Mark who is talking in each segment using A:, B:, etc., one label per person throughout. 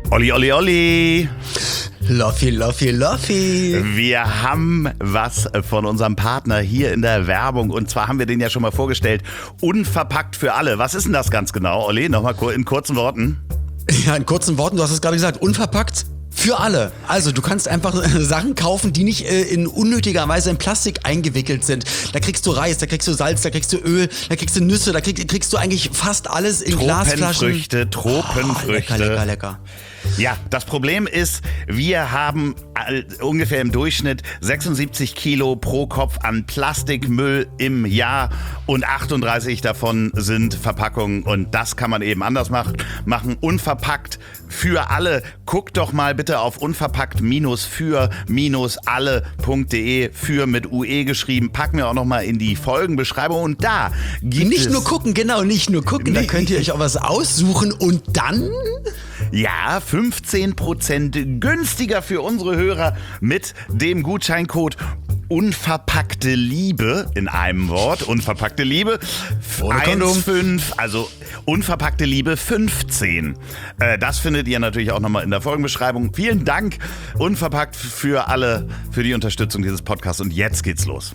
A: Olli, Olli, Olli.
B: Loffi, Loffi, Loffi.
A: Wir haben was von unserem Partner hier in der Werbung. Und zwar haben wir den ja schon mal vorgestellt. Unverpackt für alle. Was ist denn das ganz genau, Olli? Nochmal in kurzen Worten.
B: Ja, in kurzen Worten, du hast es gerade gesagt. Unverpackt für alle. Also du kannst einfach Sachen kaufen, die nicht in unnötiger Weise in Plastik eingewickelt sind. Da kriegst du Reis, da kriegst du Salz, da kriegst du Öl, da kriegst du Nüsse, da kriegst du eigentlich fast alles in Glasflaschen.
A: Tropenfrüchte.
B: Lecker.
A: Ja, das Problem ist, wir haben ungefähr im Durchschnitt 76 Kilo pro Kopf an Plastikmüll im Jahr und 38 davon sind Verpackungen und das kann man eben anders machen. Unverpackt für alle. Guckt doch mal bitte auf unverpackt-für-alle.de, für mit UE geschrieben. Packen wir auch noch mal in die Folgenbeschreibung und da gibt es...
B: Nicht nur gucken, da könnt ihr euch auch was aussuchen und dann...
A: Ja, 15% günstiger für unsere Hörer mit dem Gutscheincode Unverpackte Liebe in einem Wort. Unverpackte Liebe 1,5, also Unverpackte Liebe 15. Das findet ihr natürlich auch nochmal in der Folgenbeschreibung. Vielen Dank, Unverpackt für alle, für die Unterstützung dieses Podcasts. Und jetzt geht's los.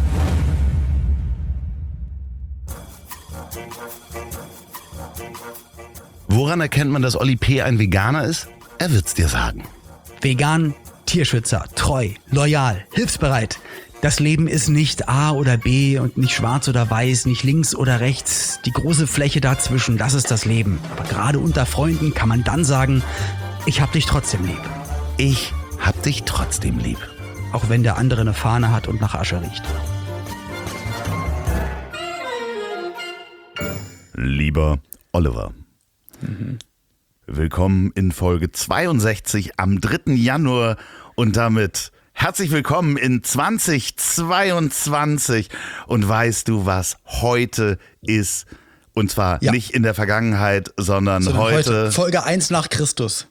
A: Woran erkennt man, dass Olli P. ein Veganer ist? Er wird's dir sagen.
B: Vegan, Tierschützer, treu, loyal, hilfsbereit. Das Leben ist nicht A oder B und nicht schwarz oder weiß, nicht links oder rechts. Die große Fläche dazwischen, das ist das Leben. Aber gerade unter Freunden kann man dann sagen, ich hab dich trotzdem lieb.
A: Ich hab dich trotzdem lieb.
B: Auch wenn der andere eine Fahne hat und nach Asche riecht.
A: Lieber Oliver. Willkommen in Folge 62 am 3. Januar und damit herzlich willkommen in 2022. Und weißt du, was heute ist? Und zwar nicht in der Vergangenheit, sondern heute.
B: Folge 1 nach Christus.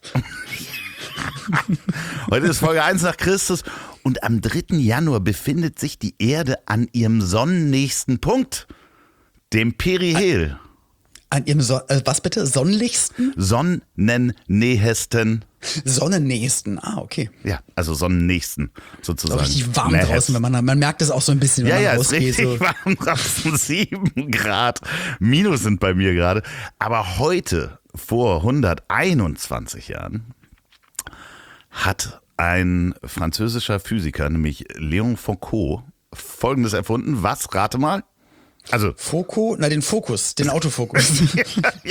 A: Heute ist Folge 1 nach Christus und am 3. Januar befindet sich die Erde an ihrem sonnennächsten Punkt, dem Perihel.
B: An ihrem was bitte? Sonnenlichsten?
A: Sonnennähesten.
B: Sonnennähesten, okay.
A: Ja, also sonnennächsten sozusagen.
B: Ist auch richtig warm draußen, wenn man merkt es auch so ein bisschen, wenn man rausgeht.
A: Ja, ist richtig warm draußen, 7 Grad minus sind bei mir gerade. Aber heute, vor 121 Jahren, hat ein französischer Physiker, nämlich Léon Foucault, Folgendes erfunden. Was? Rate mal. Also
B: Foucault, den Fokus, den Autofokus.
A: ja,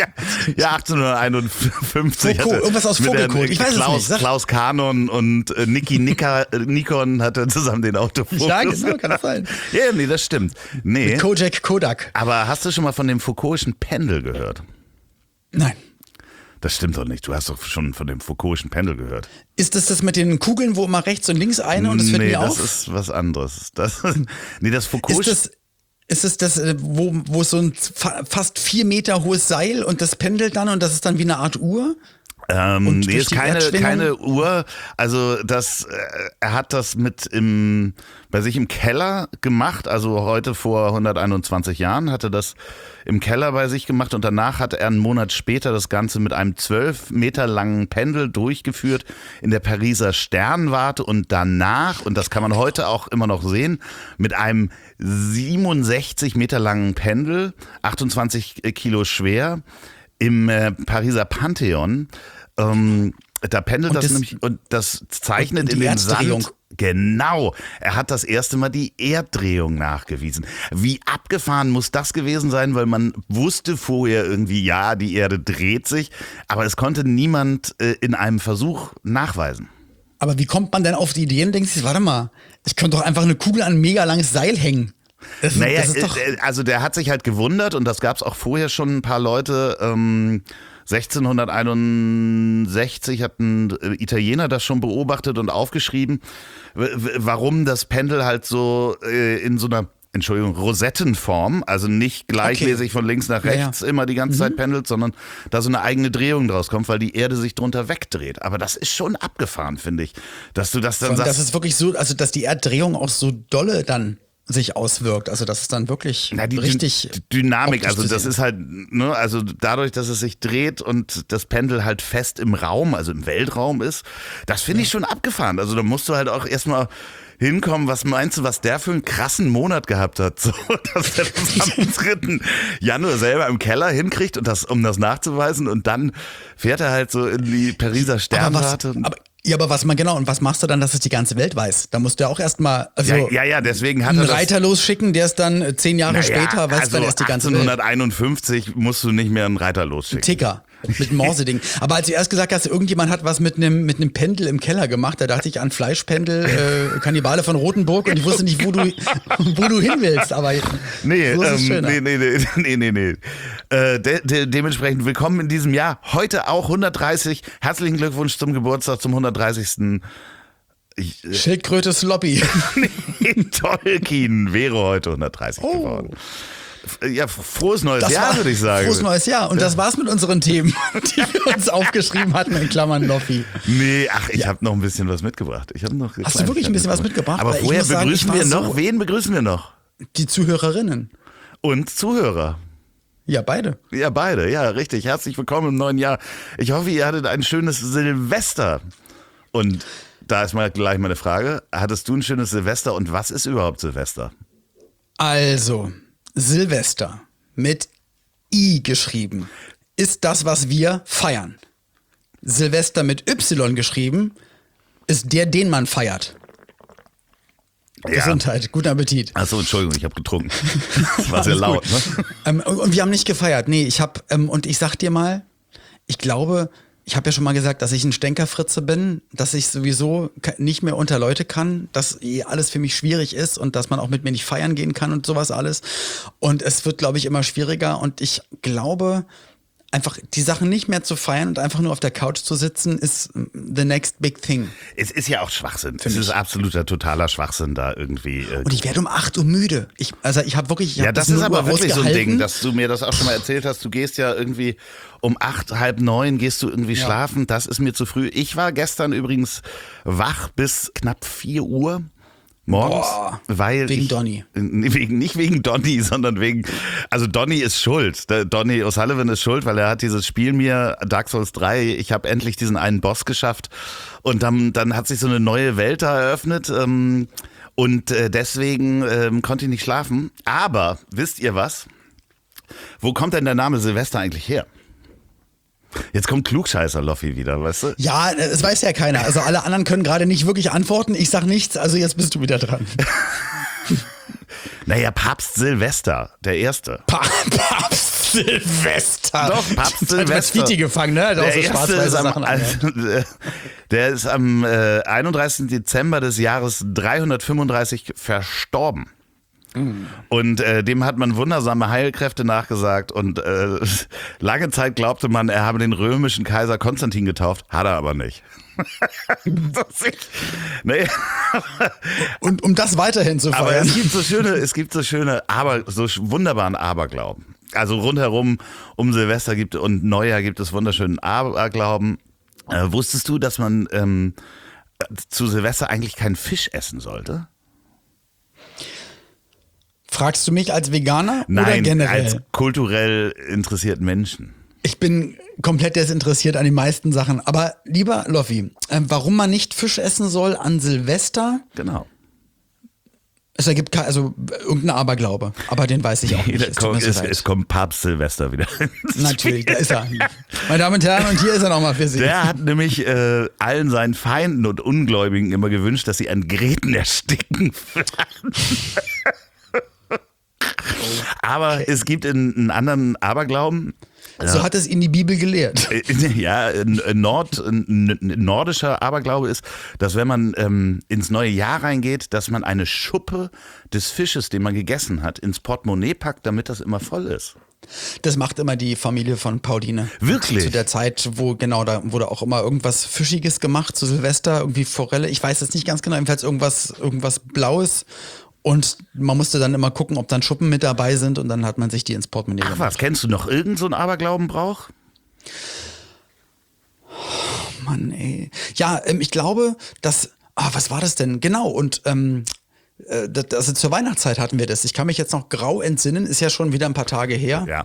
A: 1851
B: Foucault, irgendwas aus Vogelkot, ich weiß es nicht.
A: Klaus Kanon und Nikon hatte zusammen den Autofokus.
B: Ja, genau, kann das sein.
A: Ja, nee, das stimmt. Nee.
B: Mit Kojak Kodak.
A: Aber hast du schon mal von dem Foucault'schen Pendel gehört?
B: Nein.
A: Das stimmt doch nicht. Du hast doch schon von dem Foucault'schen Pendel gehört.
B: Ist das mit den Kugeln, wo immer rechts und links eine und das hört nie auf?
A: Nee, das ist was anderes. Das Foucault...
B: Ist es das, wo so ein fast 4 Meter hohes Seil und das pendelt dann und das ist dann wie eine Art Uhr?
A: Nee, ist keine Uhr. Also er hat das bei sich im Keller gemacht. Also heute vor 121 Jahren hat er das im Keller bei sich gemacht und danach hat er einen Monat später das Ganze mit einem 12 Meter langen Pendel durchgeführt in der Pariser Sternwarte und danach, und das kann man heute auch immer noch sehen, mit einem 67 Meter langen Pendel, 28 Kilo schwer, im Pariser Pantheon. Da pendelt das nämlich und das zeichnet in den Sand. Genau, er hat das erste Mal die Erddrehung nachgewiesen. Wie abgefahren muss das gewesen sein, weil man wusste vorher irgendwie, ja, die Erde dreht sich, aber es konnte niemand in einem Versuch nachweisen.
B: Aber wie kommt man denn auf die Idee und denkt sich, warte mal, ich könnte doch einfach eine Kugel an ein mega langes Seil hängen. Das ist doch
A: also der hat sich halt gewundert und das gab es auch vorher schon ein paar Leute. 1661 hat ein Italiener das schon beobachtet und aufgeschrieben, warum das Pendel halt so in so einer, Rosettenform, also nicht gleichmäßig von links nach rechts immer die ganze Zeit pendelt, sondern da so eine eigene Drehung draus kommt, weil die Erde sich drunter wegdreht. Aber das ist schon abgefahren, finde ich, dass du das dann sagst.
B: Das ist wirklich so, also dass die Erddrehung auch so dolle dann sich auswirkt. Also dass es dann wirklich
A: die
B: richtig
A: Dynamik, also das ist halt, ne, also dadurch, dass es sich dreht und das Pendel halt fest im Raum, also im Weltraum ist, das finde ich schon abgefahren. Also da musst du halt auch erstmal hinkommen, was meinst du, was der für einen krassen Monat gehabt hat, so, dass er das am 3. Januar selber im Keller hinkriegt, und um das nachzuweisen, und dann fährt er halt so in die Pariser Sternwarte.
B: Aber was und was machst du dann, dass es die ganze Welt weiß? Da musst du ja auch erstmal
A: deswegen hat
B: einen Reiter losschicken, der es dann 10 Jahre später weiß, dann erst die ganze Welt.
A: 1851 musst du nicht mehr einen Reiter losschicken.
B: Ticker. Mit Morse-Ding. Aber als du erst gesagt hast, irgendjemand hat was mit einem Pendel im Keller gemacht, da dachte ich an Fleischpendel, Kannibale von Rothenburg, und ich wusste nicht, wo du hin willst. Aber
A: nee. Dementsprechend willkommen in diesem Jahr. Heute auch 130. Herzlichen Glückwunsch zum Geburtstag, zum 130.
B: Schildkröte Sloppy.
A: Tolkien wäre heute 130 geworden. Ja, frohes neues Jahr, würde ich sagen.
B: Frohes neues Jahr. Und das war's mit unseren Themen, die wir uns aufgeschrieben hatten, in Klammern Loffi.
A: Nee, ich habe noch ein bisschen was mitgebracht.
B: Hast du wirklich ein bisschen was mitgebracht?
A: Aber vorher begrüßen wir noch. Wen begrüßen wir noch?
B: Die Zuhörerinnen.
A: Und Zuhörer.
B: Ja, beide.
A: Ja, beide. Ja, richtig. Herzlich willkommen im neuen Jahr. Ich hoffe, ihr hattet ein schönes Silvester. Und da ist mal gleich meine Frage. Hattest du ein schönes Silvester, und was ist überhaupt Silvester?
B: Also, Silvester mit I geschrieben ist das, was wir feiern. Silvester mit Y geschrieben ist der, den man feiert. Ja. Gesundheit, guten Appetit.
A: Achso, Entschuldigung, ich habe getrunken. Das war sehr laut. Ne?
B: Und wir haben nicht gefeiert. Nee, und ich sag dir mal, ich glaube, ich habe ja schon mal gesagt, dass ich ein Stänkerfritze bin, dass ich sowieso nicht mehr unter Leute kann, dass alles für mich schwierig ist und dass man auch mit mir nicht feiern gehen kann und sowas alles. Und es wird, glaube ich, immer schwieriger, und ich glaube, einfach die Sachen nicht mehr zu feiern und einfach nur auf der Couch zu sitzen, ist the next big thing.
A: Es ist ja auch Schwachsinn. Es ist absoluter, totaler Schwachsinn da irgendwie.
B: Und ich werde um 8 Uhr müde. Ich habe wirklich.
A: Das ist aber wirklich so ein Ding, dass du mir das auch schon mal erzählt hast. Du gehst ja irgendwie um 8, halb 9 gehst du irgendwie schlafen. Das ist mir zu früh. Ich war gestern übrigens wach bis knapp 4 Uhr. Morgens,
B: wegen Donny.
A: Nicht wegen Donny, sondern also Donny ist schuld. Donny O'Sullivan ist schuld, weil er hat dieses Spiel mir, Dark Souls 3, ich habe endlich diesen einen Boss geschafft, und dann hat sich so eine neue Welt da eröffnet, und deswegen konnte ich nicht schlafen. Aber wisst ihr was? Wo kommt denn der Name Silvester eigentlich her? Jetzt kommt Klugscheißer Loffi wieder, weißt du?
B: Ja, es weiß ja keiner. Also alle anderen können gerade nicht wirklich antworten. Ich sag nichts, also jetzt bist du wieder dran.
A: Naja, Papst Silvester, der Erste.
B: Papst Silvester.
A: Doch, Papst Silvester.
B: Hat gefangen, ne?
A: Der so Erste der ist am 31. Dezember des Jahres 335 verstorben. Und dem hat man wundersame Heilkräfte nachgesagt, und lange Zeit glaubte man, er habe den römischen Kaiser Konstantin getauft, hat er aber nicht. Nee.
B: Und um das weiterhin zu feiern.
A: Aber es gibt so schöne, so wunderbaren Aberglauben. Also rundherum um Silvester und Neujahr gibt es wunderschönen Aberglauben. Wusstest du, dass man zu Silvester eigentlich keinen Fisch essen sollte?
B: Fragst du mich als Veganer
A: oder
B: generell?
A: Nein, als kulturell interessierten Menschen.
B: Ich bin komplett desinteressiert an den meisten Sachen. Aber lieber Loffi, warum man nicht Fisch essen soll an Silvester?
A: Genau.
B: Es ergibt irgendein Aberglaube, aber den weiß ich auch nicht.
A: Es kommt Papst Silvester wieder.
B: Natürlich, da ist er. Meine Damen und Herren, und hier ist er nochmal für Sie.
A: Der hat nämlich allen seinen Feinden und Ungläubigen immer gewünscht, dass sie an Gräten ersticken. Aber es gibt einen anderen Aberglauben.
B: So hat es ihn die Bibel gelehrt.
A: Ja, nordischer Aberglaube ist, dass wenn man ins neue Jahr reingeht, dass man eine Schuppe des Fisches, den man gegessen hat, ins Portemonnaie packt, damit das immer voll ist.
B: Das macht immer die Familie von Pauline.
A: Wirklich?
B: Zu der Zeit, da wurde auch immer irgendwas Fischiges gemacht, zu Silvester, irgendwie Forelle. Ich weiß jetzt nicht ganz genau, jedenfalls irgendwas Blaues. Und man musste dann immer gucken, ob dann Schuppen mit dabei sind, und dann hat man sich die ins Portemonnaie gemacht.
A: Ach was, kennst du noch irgend so einen Aberglaubenbrauch?
B: Oh Mann, ey. Ja, ich glaube, dass, was war das denn? Genau, und Also zur Weihnachtszeit hatten wir das. Ich kann mich jetzt noch grau entsinnen, ist ja schon wieder ein paar Tage her.
A: Ja.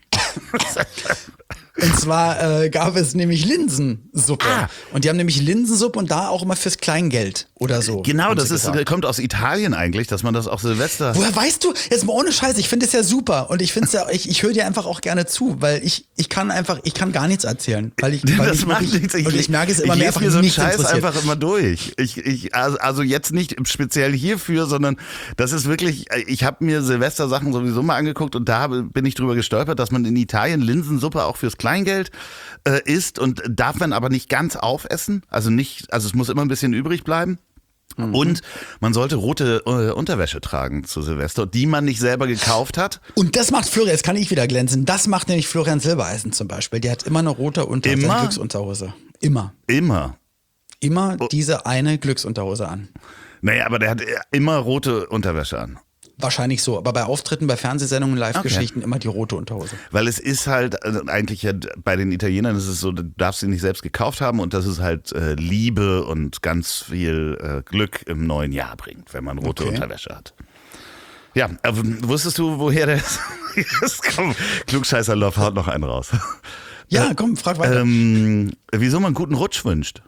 B: Und zwar gab es nämlich Linsensuppe. Und die haben nämlich Linsensuppe und da auch immer fürs Kleingeld oder so.
A: Genau, das kommt aus Italien eigentlich, dass man das auch Silvester...
B: Woher weißt du? Jetzt mal ohne Scheiß, ich finde es ja super. Und ich finde es ja, ich höre dir einfach auch gerne zu, weil ich kann gar nichts erzählen. Weil ich merke es immer mehr,
A: einfach mir so einen Scheiß einfach immer durch. Also jetzt nicht speziell hierfür, sondern das ist wirklich, ich habe mir Silvester-Sachen sowieso mal angeguckt und da bin ich drüber gestolpert, dass man in Italien Linsensuppe auch fürs Kleingeld isst und darf man aber nicht ganz aufessen. Also es muss immer ein bisschen übrig bleiben. Mhm. Und man sollte rote Unterwäsche tragen zu Silvester, die man nicht selber gekauft hat.
B: Und das macht Florian, jetzt kann ich wieder glänzen, das macht nämlich Florian Silbereisen zum Beispiel. Der hat immer eine rote Glücksunterhose. Immer. Immer diese eine Glücksunterhose an.
A: Naja, aber der hat immer rote Unterwäsche an.
B: Wahrscheinlich so, aber bei Auftritten, bei Fernsehsendungen, Live-Geschichten immer die rote Unterhose.
A: Weil es ist halt eigentlich ja bei den Italienern ist es so, du darfst sie nicht selbst gekauft haben und das ist halt Liebe und ganz viel Glück im neuen Jahr bringt, wenn man rote Unterwäsche hat. Ja, wusstest du, woher der ist? Komm, Klugscheißer-Love, haut noch einen raus.
B: Ja, komm, frag weiter.
A: Wieso man einen guten Rutsch wünscht?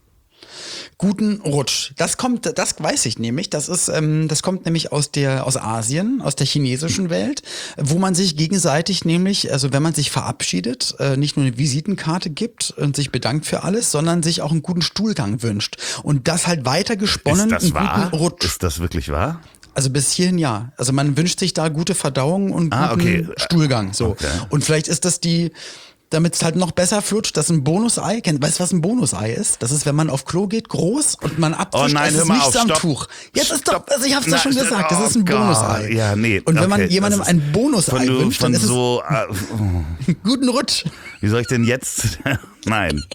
B: Guten Rutsch. Das weiß ich nämlich. Das kommt nämlich aus Asien, aus der chinesischen Welt, wo man sich gegenseitig nämlich, also wenn man sich verabschiedet, nicht nur eine Visitenkarte gibt und sich bedankt für alles, sondern sich auch einen guten Stuhlgang wünscht. Und das halt weiter gesponnen,
A: einen guten Rutsch. Ist das wirklich wahr?
B: Also bis hierhin ja. Also man wünscht sich da gute Verdauung und guten Stuhlgang. So. Okay. Und vielleicht ist das damit es halt noch besser flutscht, das ist ein Bonusei. Weißt du, was ein Bonusei ist? Das ist, wenn man auf Klo geht, groß und man abwischt, das ist nichts am Tuch. Jetzt ist doch, also ich hab's doch schon gesagt, das ist ein Bonusei.
A: Ja, nee.
B: Und wenn man jemandem ein Bonusei wünscht, dann ist
A: so,
B: guten Rutsch.
A: Wie soll ich denn jetzt? Nein.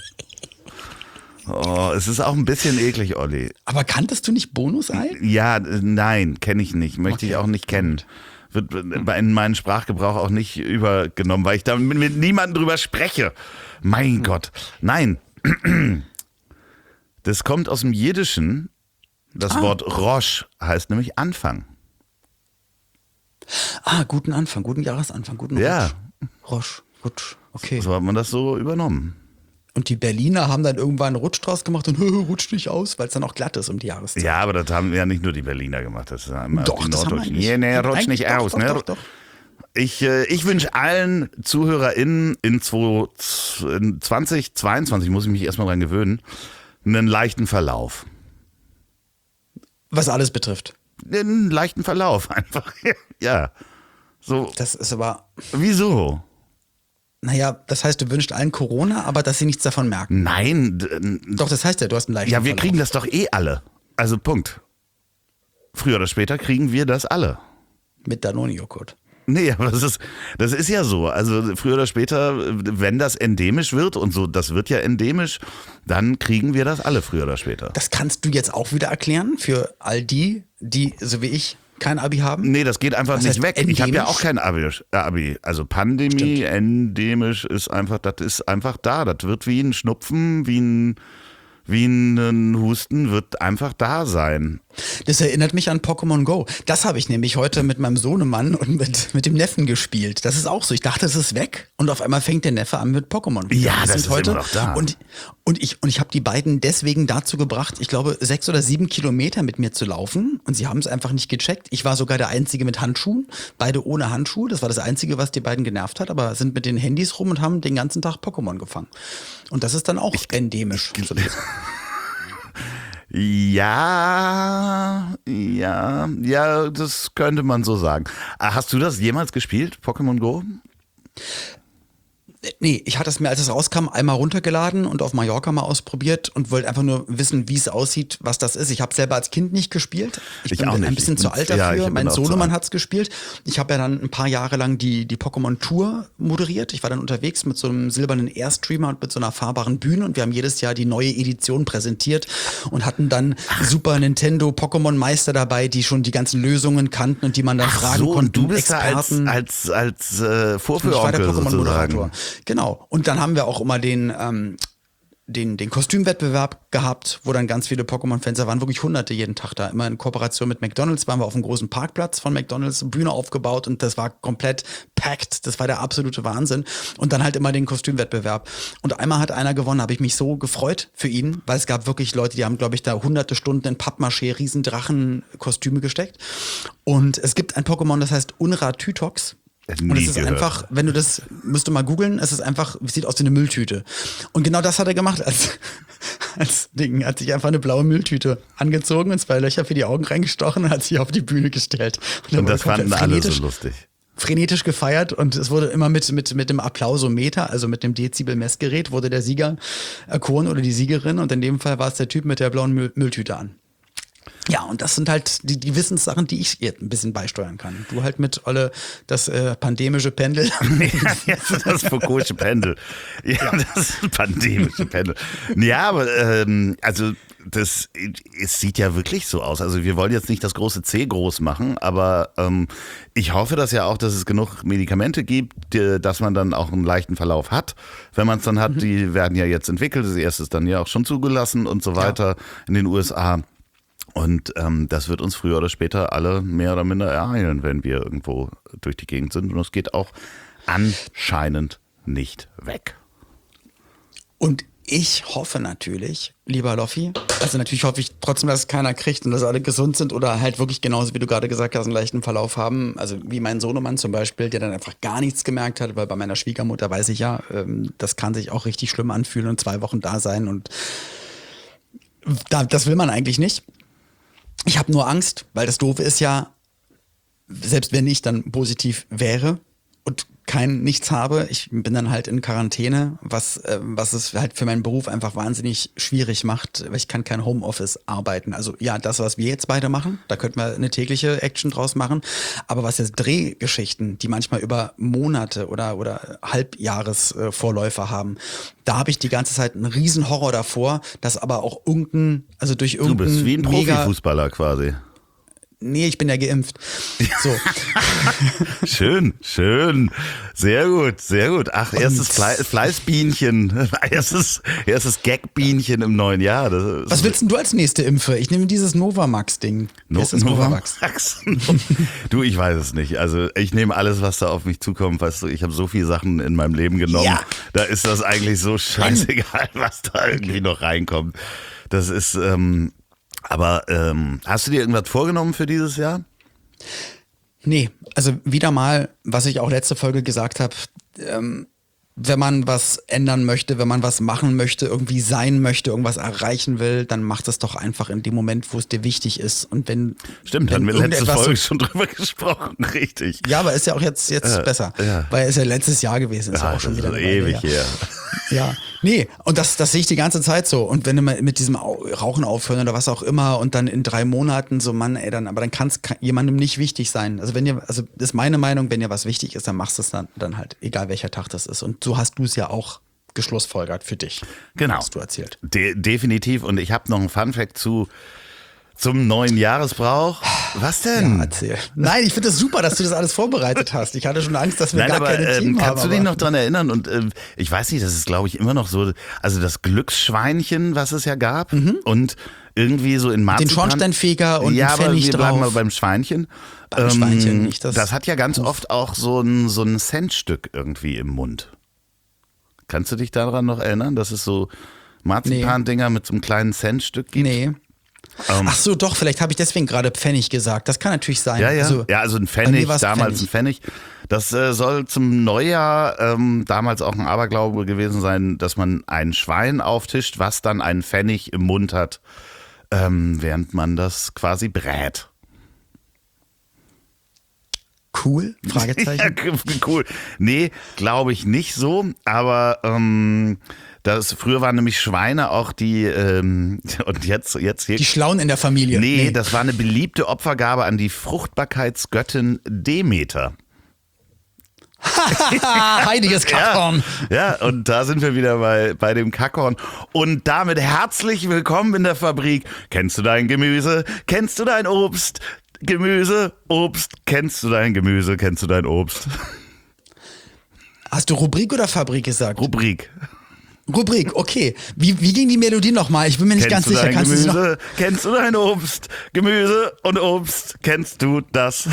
A: Oh, es ist auch ein bisschen eklig, Olli.
B: Aber kanntest du nicht Bonusei?
A: Ja, nein, kenne ich nicht. Möchte ich auch nicht kennen. Wird in meinen Sprachgebrauch auch nicht übergenommen, weil ich da mit niemandem drüber spreche. Mein Gott. Nein. Das kommt aus dem Jiddischen. Das Wort Rosh heißt nämlich Anfang.
B: Guten Anfang, guten Jahresanfang, guten Rutsch.
A: Ja.
B: Rutsch, okay.
A: So hat man das so übernommen.
B: Und die Berliner haben dann irgendwann einen Rutsch draus gemacht und rutscht nicht aus, weil es dann auch glatt ist um die Jahreszeit.
A: Ja, aber das haben ja nicht nur die Berliner gemacht. Das haben
B: doch,
A: die
B: das haben wir
A: Nee, rutscht nicht aus. Doch. Ich wünsche allen ZuhörerInnen in 2022, muss ich mich erstmal dran gewöhnen, einen leichten Verlauf.
B: Was alles betrifft.
A: Einen leichten Verlauf einfach. Ja. So.
B: Das ist aber...
A: Wieso?
B: Naja, das heißt, du wünschst allen Corona, aber dass sie nichts davon merken.
A: Nein.
B: Doch, das heißt ja, du hast einen leichten Verlauf.
A: Ja, wir kriegen das doch alle. Also Punkt. Früher oder später kriegen wir das alle.
B: Mit Danone-Joghurt.
A: Nee, aber das ist ja so. Also früher oder später, wenn das endemisch wird und so, das wird ja endemisch, dann kriegen wir das alle früher oder später.
B: Das kannst du jetzt auch wieder erklären für all die, so wie ich, kein Abi haben?
A: Nee, das geht einfach nicht weg.
B: Endemisch?
A: Ich habe ja auch kein Abi. Also Pandemie, endemisch ist einfach da. Das wird wie ein Schnupfen, wie ein Husten, wird einfach da sein.
B: Das erinnert mich an Pokémon Go. Das habe ich nämlich heute mit meinem Sohnemann und mit dem Neffen gespielt. Das ist auch so. Ich dachte, es ist weg und auf einmal fängt der Neffe an mit Pokémon.
A: Ja, das ist heute immer noch da.
B: Und ich habe die beiden deswegen dazu gebracht, ich glaube 6 oder 7 Kilometer mit mir zu laufen und sie haben es einfach nicht gecheckt. Ich war sogar der Einzige mit Handschuhen, beide ohne Handschuhe. Das war das Einzige, was die beiden genervt hat, aber sind mit den Handys rum und haben den ganzen Tag Pokémon gefangen. Und das ist dann auch endemisch.
A: Ja, das könnte man so sagen. Hast du das jemals gespielt, Pokémon Go?
B: Nee, ich hatte es mir, als es rauskam, einmal runtergeladen und auf Mallorca mal ausprobiert und wollte einfach nur wissen, wie es aussieht, was das ist. Ich habe selber als Kind nicht gespielt. Ich bin ein bisschen zu alt dafür. Mein Sohnemann hat es gespielt. Ich habe ja dann ein paar Jahre lang die Pokémon Tour moderiert. Ich war dann unterwegs mit so einem silbernen Airstreamer und mit so einer fahrbaren Bühne und wir haben jedes Jahr die neue Edition präsentiert und hatten dann Super Nintendo Pokémon Meister dabei, die schon die ganzen Lösungen kannten und die man dann fragen konnte.
A: Und du bist Experten. Da als Vorführonkel sozusagen.
B: Genau. Und dann haben wir auch immer den den Kostümwettbewerb gehabt, wo dann ganz viele Pokémon-Fans, da waren wirklich Hunderte jeden Tag da. Immer in Kooperation mit McDonald's waren wir auf einem großen Parkplatz von McDonald's, Bühne aufgebaut und das war komplett packed. Das war der absolute Wahnsinn. Und dann halt immer den Kostümwettbewerb. Und einmal hat einer gewonnen, habe ich mich so gefreut für ihn, weil es gab wirklich Leute, die haben, glaube ich, da hunderte Stunden in Pappmaché Riesendrachen-Kostüme gesteckt. Und es gibt ein Pokémon, das heißt Unra-Tytox. Und es ist einfach, wenn du das, müsst du mal googeln, es ist einfach, sieht aus wie eine Mülltüte. Und genau das hat er gemacht als Ding. Hat sich einfach eine blaue Mülltüte angezogen und 2 Löcher für die Augen reingestochen und hat sich auf die Bühne gestellt.
A: Und das fanden alle so lustig.
B: Frenetisch gefeiert und es wurde immer mit dem Applausometer, also mit dem Dezibel-Messgerät, wurde der Sieger erkoren oder die Siegerin und in dem Fall war es der Typ mit der blauen Mülltüte an. Ja, und das sind halt die Wissenssachen, die ich jetzt ein bisschen beisteuern kann. Du halt mit Olle das pandemische Pendel.
A: Ja, das Foucault'sche Pendel. Ja, das pandemische Pendel. Ja, aber also es sieht ja wirklich so aus. Also wir wollen jetzt nicht das große C groß machen, aber ich hoffe das ja auch, dass es genug Medikamente gibt, dass man dann auch einen leichten Verlauf hat. Wenn man es dann hat, die werden ja jetzt entwickelt. Das erste ist dann ja auch schon zugelassen und so weiter in den USA. Und das wird uns früher oder später alle mehr oder minder ereilen, wenn wir irgendwo durch die Gegend sind. Und es geht auch anscheinend nicht weg.
B: Und ich hoffe natürlich, lieber Loffi, also natürlich hoffe ich trotzdem, dass es keiner kriegt und dass alle gesund sind oder halt wirklich genauso, wie du gerade gesagt hast, einen leichten Verlauf haben. Also wie mein Sohnemann zum Beispiel, der dann einfach gar nichts gemerkt hat, weil bei meiner Schwiegermutter weiß ich ja, das kann sich auch richtig schlimm anfühlen und 2 Wochen da sein und das will man eigentlich nicht. Ich habe nur Angst, weil das Doofe ist ja, selbst wenn ich dann positiv wäre und nichts habe, ich bin dann halt in Quarantäne, was es halt für meinen Beruf einfach wahnsinnig schwierig macht, weil ich kann kein Homeoffice arbeiten. Also ja, das, was wir jetzt beide machen, da könnten wir eine tägliche Action draus machen, aber was jetzt Drehgeschichten, die manchmal über Monate oder Halbjahresvorläufe haben, da habe ich die ganze Zeit einen riesen Horror davor, dass aber auch durch irgendein
A: Du bist wie ein Profifußballer quasi.
B: Nee, ich bin ja geimpft. So.
A: Schön. Sehr gut. Ach, erstes Fleißbienchen. Erstes Gagbienchen im neuen Jahr.
B: Was willst denn du als nächste Impfe? Ich nehme dieses Novamax-Ding.
A: Novamax? Du, ich weiß es nicht. Also ich nehme alles, was da auf mich zukommt. Weißt du, ich habe so viele Sachen in meinem Leben genommen. Ja. Da ist das eigentlich so scheißegal, was da irgendwie noch reinkommt. Das ist... Aber hast du dir irgendwas vorgenommen für dieses Jahr?
B: Nee, also wieder mal, was ich auch letzte Folge gesagt habe, wenn man was ändern möchte, wenn man was machen möchte, irgendwie sein möchte, irgendwas erreichen will, dann macht es doch einfach in dem Moment, wo es dir wichtig ist. Und wenn
A: hatten wir letzte Folge schon drüber gesprochen, richtig.
B: Ja, aber ist ja auch jetzt besser, weil es ja letztes Jahr gewesen ist, ja auch schon wieder
A: ewig her.
B: Ja, nee, und das sehe ich die ganze Zeit so. Und wenn du mal mit diesem Rauchen aufhören oder was auch immer und dann in 3 Monaten so, Mann, ey, dann kann es jemandem nicht wichtig sein. Also das ist meine Meinung, wenn dir was wichtig ist, dann machst du es dann halt, egal welcher Tag das ist. Und so hast du es ja auch geschlussfolgert für dich.
A: Genau.
B: Hast du erzählt.
A: Definitiv. Und ich habe noch einen Funfact zum neuen Jahresbrauch. Was denn?
B: Ja, erzähl. Nein, ich finde das super, dass du das alles vorbereitet hast. Ich hatte schon Angst, dass wir keine Themen haben.
A: Kannst du dich noch dran erinnern? Und ich weiß nicht, das ist, glaube ich, immer noch so, also das Glücksschweinchen, was es ja gab. Und irgendwie so in Marzipan.
B: Den Schornsteinfeger und den Pfennig
A: aber wir bleiben
B: drauf.
A: mal beim Schweinchen.
B: Beim Schweinchen, nicht das.
A: Das hat ja ganz oft auch so ein Centstück irgendwie im Mund. Kannst du dich daran noch erinnern, dass es so Marzipan-Dinger mit so einem kleinen Centstück gibt?
B: Nee. Ach so, doch, vielleicht habe ich deswegen gerade Pfennig gesagt. Das kann natürlich sein.
A: Ja. Also ein Pfennig, damals ein Pfennig. Das soll zum Neujahr damals auch ein Aberglaube gewesen sein, dass man ein Schwein auftischt, was dann einen Pfennig im Mund hat, während man das quasi brät.
B: Cool? Fragezeichen.
A: Ja, cool. Nee, glaube ich nicht so, aber früher waren nämlich Schweine auch die, und jetzt hier.
B: Die Schlauen in der Familie.
A: Nee, das war eine beliebte Opfergabe an die Fruchtbarkeitsgöttin Demeter.
B: Heiliges Kackhorn.
A: Ja, und da sind wir wieder bei dem Kackhorn. Und damit herzlich willkommen in der Fabrik. Kennst du dein Gemüse? Kennst du dein Obst? Gemüse, Obst, kennst du dein Gemüse, kennst du dein Obst?
B: Hast du Rubrik oder Fabrik gesagt?
A: Rubrik.
B: Rubrik, okay. Wie ging die Melodie nochmal? Ich bin mir nicht ganz sicher.
A: Kennst du dein Obst? Gemüse und Obst, kennst du das?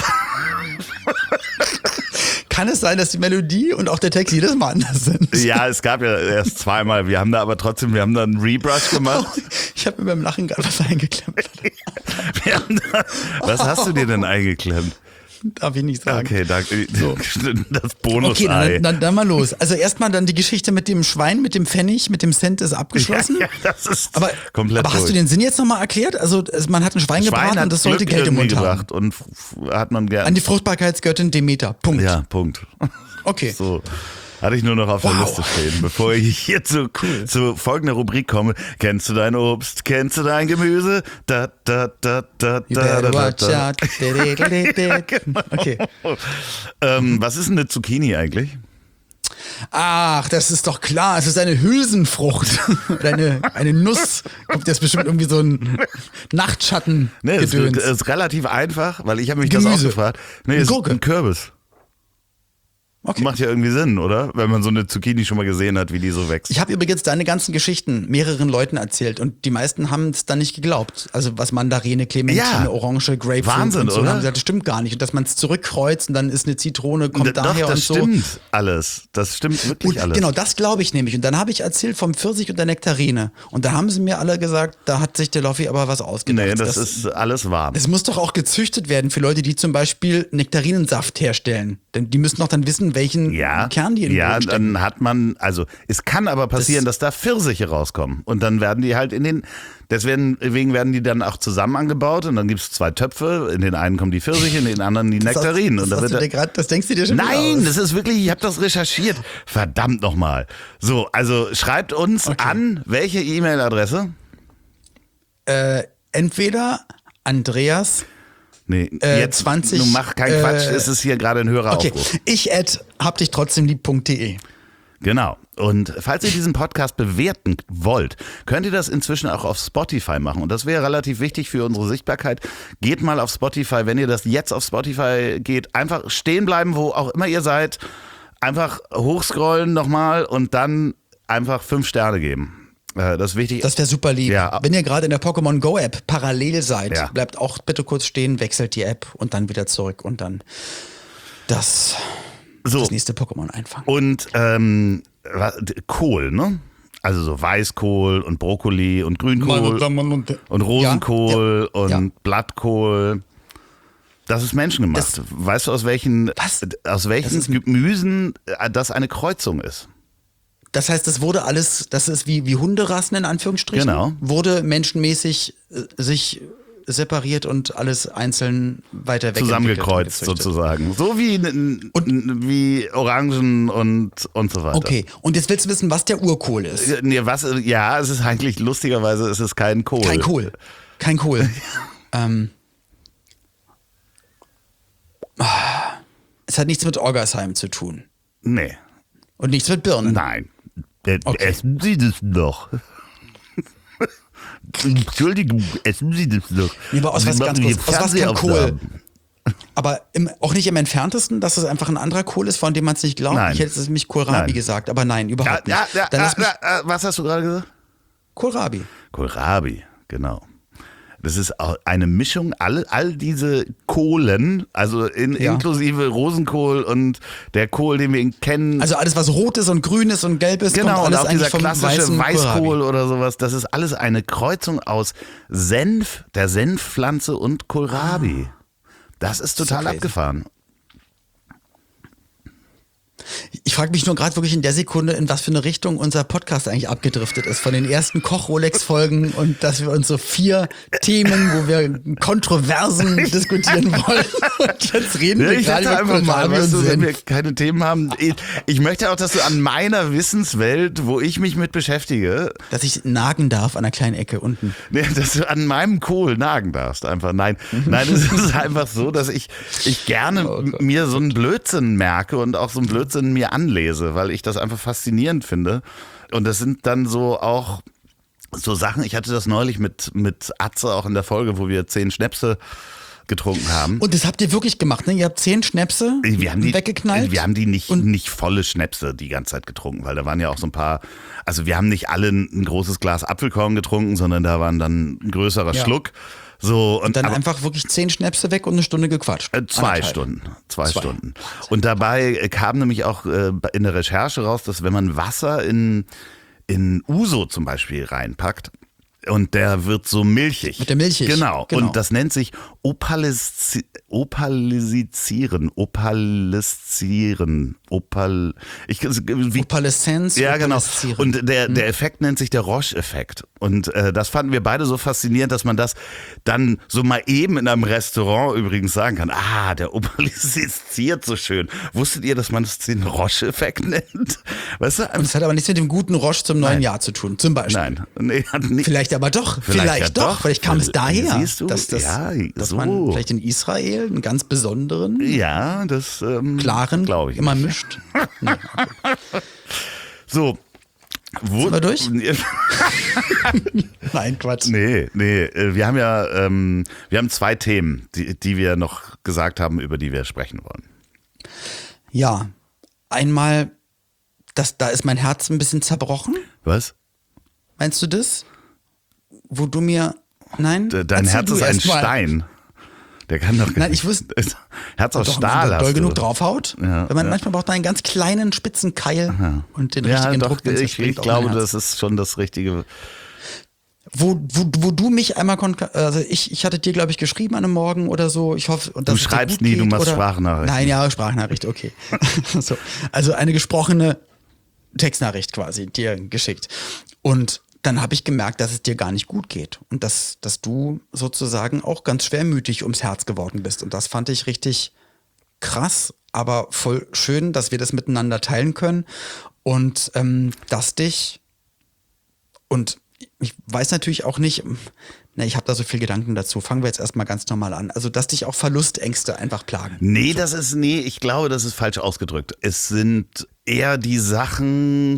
B: Kann es sein, dass die Melodie und auch der Text jedes Mal anders sind?
A: Ja, es gab ja erst zweimal. Wir haben da einen Rebrush gemacht.
B: Ich habe mir beim Lachen gerade was eingeklemmt.
A: Was hast du dir denn eingeklemmt?
B: Darf ich nicht sagen.
A: Okay, danke. So. Das Bonus-Ei.
B: Okay, dann mal los. Also erstmal dann die Geschichte mit dem Schwein, mit dem Pfennig, mit dem Cent ist abgeschlossen.
A: Ja, das ist
B: komplett Aber hast du den Sinn jetzt nochmal erklärt? Also man hat ein Schwein gebraten und das sollte Geld im Mund haben.
A: Und hat man gern.
B: An die Fruchtbarkeitsgöttin Demeter. Punkt.
A: Ja, Punkt.
B: Okay.
A: So. Hatte ich nur noch auf der Liste stehen, bevor ich hier zu folgender Rubrik komme. Kennst du dein Obst? Kennst du dein Gemüse? Da. Okay. Was ist denn eine Zucchini eigentlich?
B: Ach, das ist doch klar. Es ist eine Hülsenfrucht. eine Nuss. Kommt jetzt bestimmt irgendwie so ein Nachtschatten.
A: Nee, es ist relativ einfach, weil ich habe mich das auch gefragt. Nee, es ist ein Kürbis. Okay. Macht ja irgendwie Sinn, oder? Wenn man so eine Zucchini schon mal gesehen hat, wie die so wächst.
B: Ich habe übrigens deine ganzen Geschichten mehreren Leuten erzählt und die meisten haben es dann nicht geglaubt. Also was Mandarine, Clementine, Orange, Grapefruit
A: Wahnsinn,
B: und so.
A: Oder?
B: Haben gesagt, das stimmt gar nicht. Und dass man es zurückkreuzt und dann ist eine Zitrone, kommt daher und so.
A: Das stimmt alles. Das stimmt wirklich alles.
B: Genau, das glaube ich nämlich. Und dann habe ich erzählt vom Pfirsich und der Nektarine. Und da haben sie mir alle gesagt, da hat sich der Loffi aber was ausgedacht.
A: Nee, das ist alles wahr.
B: Es muss doch auch gezüchtet werden für Leute, die zum Beispiel Nektarinensaft herstellen. Denn die müssen doch dann wissen, welchen Kern die in den stecken.
A: Dann hat man, also es kann aber passieren, dass da Pfirsiche rauskommen. Und dann werden die halt deswegen werden die dann auch zusammen angebaut und dann gibt es 2 Töpfe. In den einen kommen die Pfirsiche, in den anderen die Nektarinen.
B: Das denkst du dir schon
A: Nein, das ist wirklich, ich habe das recherchiert. Verdammt nochmal. So, also schreibt uns an, welche E-Mail-Adresse?
B: Entweder Andreas.
A: Nee, jetzt
B: 20.
A: Du mach keinen Quatsch, es ist hier gerade ein Höreraufruf.
B: ich@habdichtrotzdemlieb.de.
A: Genau. Und falls ihr diesen Podcast bewerten wollt, könnt ihr das inzwischen auch auf Spotify machen. Und das wäre relativ wichtig für unsere Sichtbarkeit. Geht mal auf Spotify, wenn ihr das jetzt auf Spotify geht, einfach stehen bleiben, wo auch immer ihr seid. Einfach hochscrollen nochmal und dann einfach 5 Sterne geben. Das ist wichtig.
B: Das wäre super lieb.
A: Ja.
B: Wenn ihr gerade in der Pokémon Go App parallel seid, bleibt auch bitte kurz stehen, wechselt die App und dann wieder zurück und dann das nächste Pokémon einfangen.
A: Und Kohl, ne? Also so Weißkohl und Brokkoli und Grünkohl und Rosenkohl und Blattkohl. Das ist menschengemacht. Weißt du, aus welchen Gemüsen das eine Kreuzung ist?
B: Das heißt, das ist wie Hunderassen in Anführungsstrichen, wurde menschenmäßig separiert und alles einzeln weiter weg
A: zusammengekreuzt sozusagen. So wie Orangen und so weiter.
B: Okay, und jetzt willst du wissen, was der Urkohl ist?
A: Es ist eigentlich lustigerweise, es ist kein Kohl.
B: Kein Kohl. Es hat nichts mit Orgersheim zu tun.
A: Nee.
B: Und nichts mit Birnen.
A: Nein. Essen Sie das doch. Entschuldigung, essen Sie das doch.
B: Nee, aber aus was kann Kohl? Aber auch nicht im Entferntesten, dass es einfach ein anderer Kohl ist, von dem man es nicht glaubt. Nein. Ich hätte es nämlich Kohlrabi gesagt, aber nein, überhaupt nicht.
A: Was hast du gerade gesagt?
B: Kohlrabi.
A: Kohlrabi, genau. Das ist auch eine Mischung, all diese Kohlen, also inklusive Rosenkohl und der Kohl, den wir kennen.
B: Also alles, was rot ist und grün ist und gelb ist,
A: genau,
B: kommt alles
A: und auch
B: eigentlich
A: dieser klassische Weißkohl oder sowas, das ist alles eine Kreuzung aus Senf, der Senfpflanze und Kohlrabi. Das ist total abgefahren.
B: Ich frage mich nur gerade wirklich in der Sekunde, in was für eine Richtung unser Podcast eigentlich abgedriftet ist. Von den ersten Koch-Rolex-Folgen und dass wir uns so 4 Themen, wo wir Kontroversen diskutieren wollen. Und jetzt reden wir gerade über
A: einfach mal, wenn wir keine Themen haben. Ich möchte auch, dass du an meiner Wissenswelt, wo ich mich mit beschäftige.
B: Dass ich nagen darf an einer kleinen Ecke unten.
A: Nee, dass du an meinem Kohl nagen darfst. Einfach. Nein, es ist einfach so, dass ich gerne mir so einen Blödsinn merke und auch so einen Blödsinn mir anlese, weil ich das einfach faszinierend finde. Und das sind dann so auch so Sachen, ich hatte das neulich mit Atze auch in der Folge, wo wir 10 Schnäpse getrunken haben.
B: Und das habt ihr wirklich gemacht, ne? Ihr habt 10 Schnäpse weggeknallt?
A: Wir haben die nicht volle Schnäpse die ganze Zeit getrunken, weil da waren ja auch so ein paar, also wir haben nicht alle ein großes Glas Apfelkorn getrunken, sondern da waren dann ein größerer Schluck. So,
B: und dann einfach wirklich 10 Schnäpse weg und eine Stunde gequatscht.
A: 2 Stunden. 2 Stunden. Und dabei kam nämlich auch in der Recherche raus, dass wenn man Wasser in Uso zum Beispiel reinpackt, und der wird so milchig.
B: Mit der Milchig.
A: Genau. Und das nennt sich Opaleszieren.
B: Opaleszenz.
A: Ja, genau. Und der Effekt nennt sich der Roche-Effekt. Und das fanden wir beide so faszinierend, dass man das dann so mal eben in einem Restaurant übrigens sagen kann. Ah, der opalisiert so schön. Wusstet ihr, dass man das den Roche-Effekt nennt? Weißt du?
B: Und das hat aber nichts mit dem guten Roche zum neuen Jahr zu tun, zum Beispiel.
A: Nein. Nee, hat nicht.
B: Vielleicht aber doch. Vielleicht kam es daher.
A: Siehst du?
B: Dass
A: so.
B: Man vielleicht in Israel einen ganz besonderen, klaren,
A: glaube ich,
B: immer mischt. Nee, okay.
A: So.
B: Sind wir durch? Nein, Quatsch.
A: Nee. Wir haben ja wir haben 2 Themen, die wir noch gesagt haben, über die wir sprechen wollen.
B: Ja. Einmal, da ist mein Herz ein bisschen zerbrochen.
A: Was?
B: Meinst du das? Wo du mir. Nein?
A: Dein Herz ist ein Stein. Der kann doch.
B: Nein, ich wusste.
A: Herz aus Stahl.
B: Wenn doll genug draufhaut.
A: Ja,
B: wenn man manchmal braucht einen ganz kleinen spitzen Keil und den richtigen Druck.
A: Ich glaube, das ist schon das Richtige.
B: Wo du mich einmal, also ich hatte dir, glaube ich, geschrieben an einem Morgen oder so. Ich hoffe,
A: du schreibst nie, du machst Sprachnachricht.
B: Nein, ja, Sprachnachricht, okay. So, also eine gesprochene Textnachricht quasi dir geschickt. Und dann habe ich gemerkt, dass es dir gar nicht gut geht und dass du sozusagen auch ganz schwermütig ums Herz geworden bist. Und das fand ich richtig krass, aber voll schön, dass wir das miteinander teilen können und dass dich, und ich weiß natürlich auch nicht, ich habe da so viel Gedanken dazu. Fangen wir jetzt erstmal ganz normal an. Also, dass dich auch Verlustängste einfach plagen.
A: Ich glaube, das ist falsch ausgedrückt. Es sind eher die Sachen,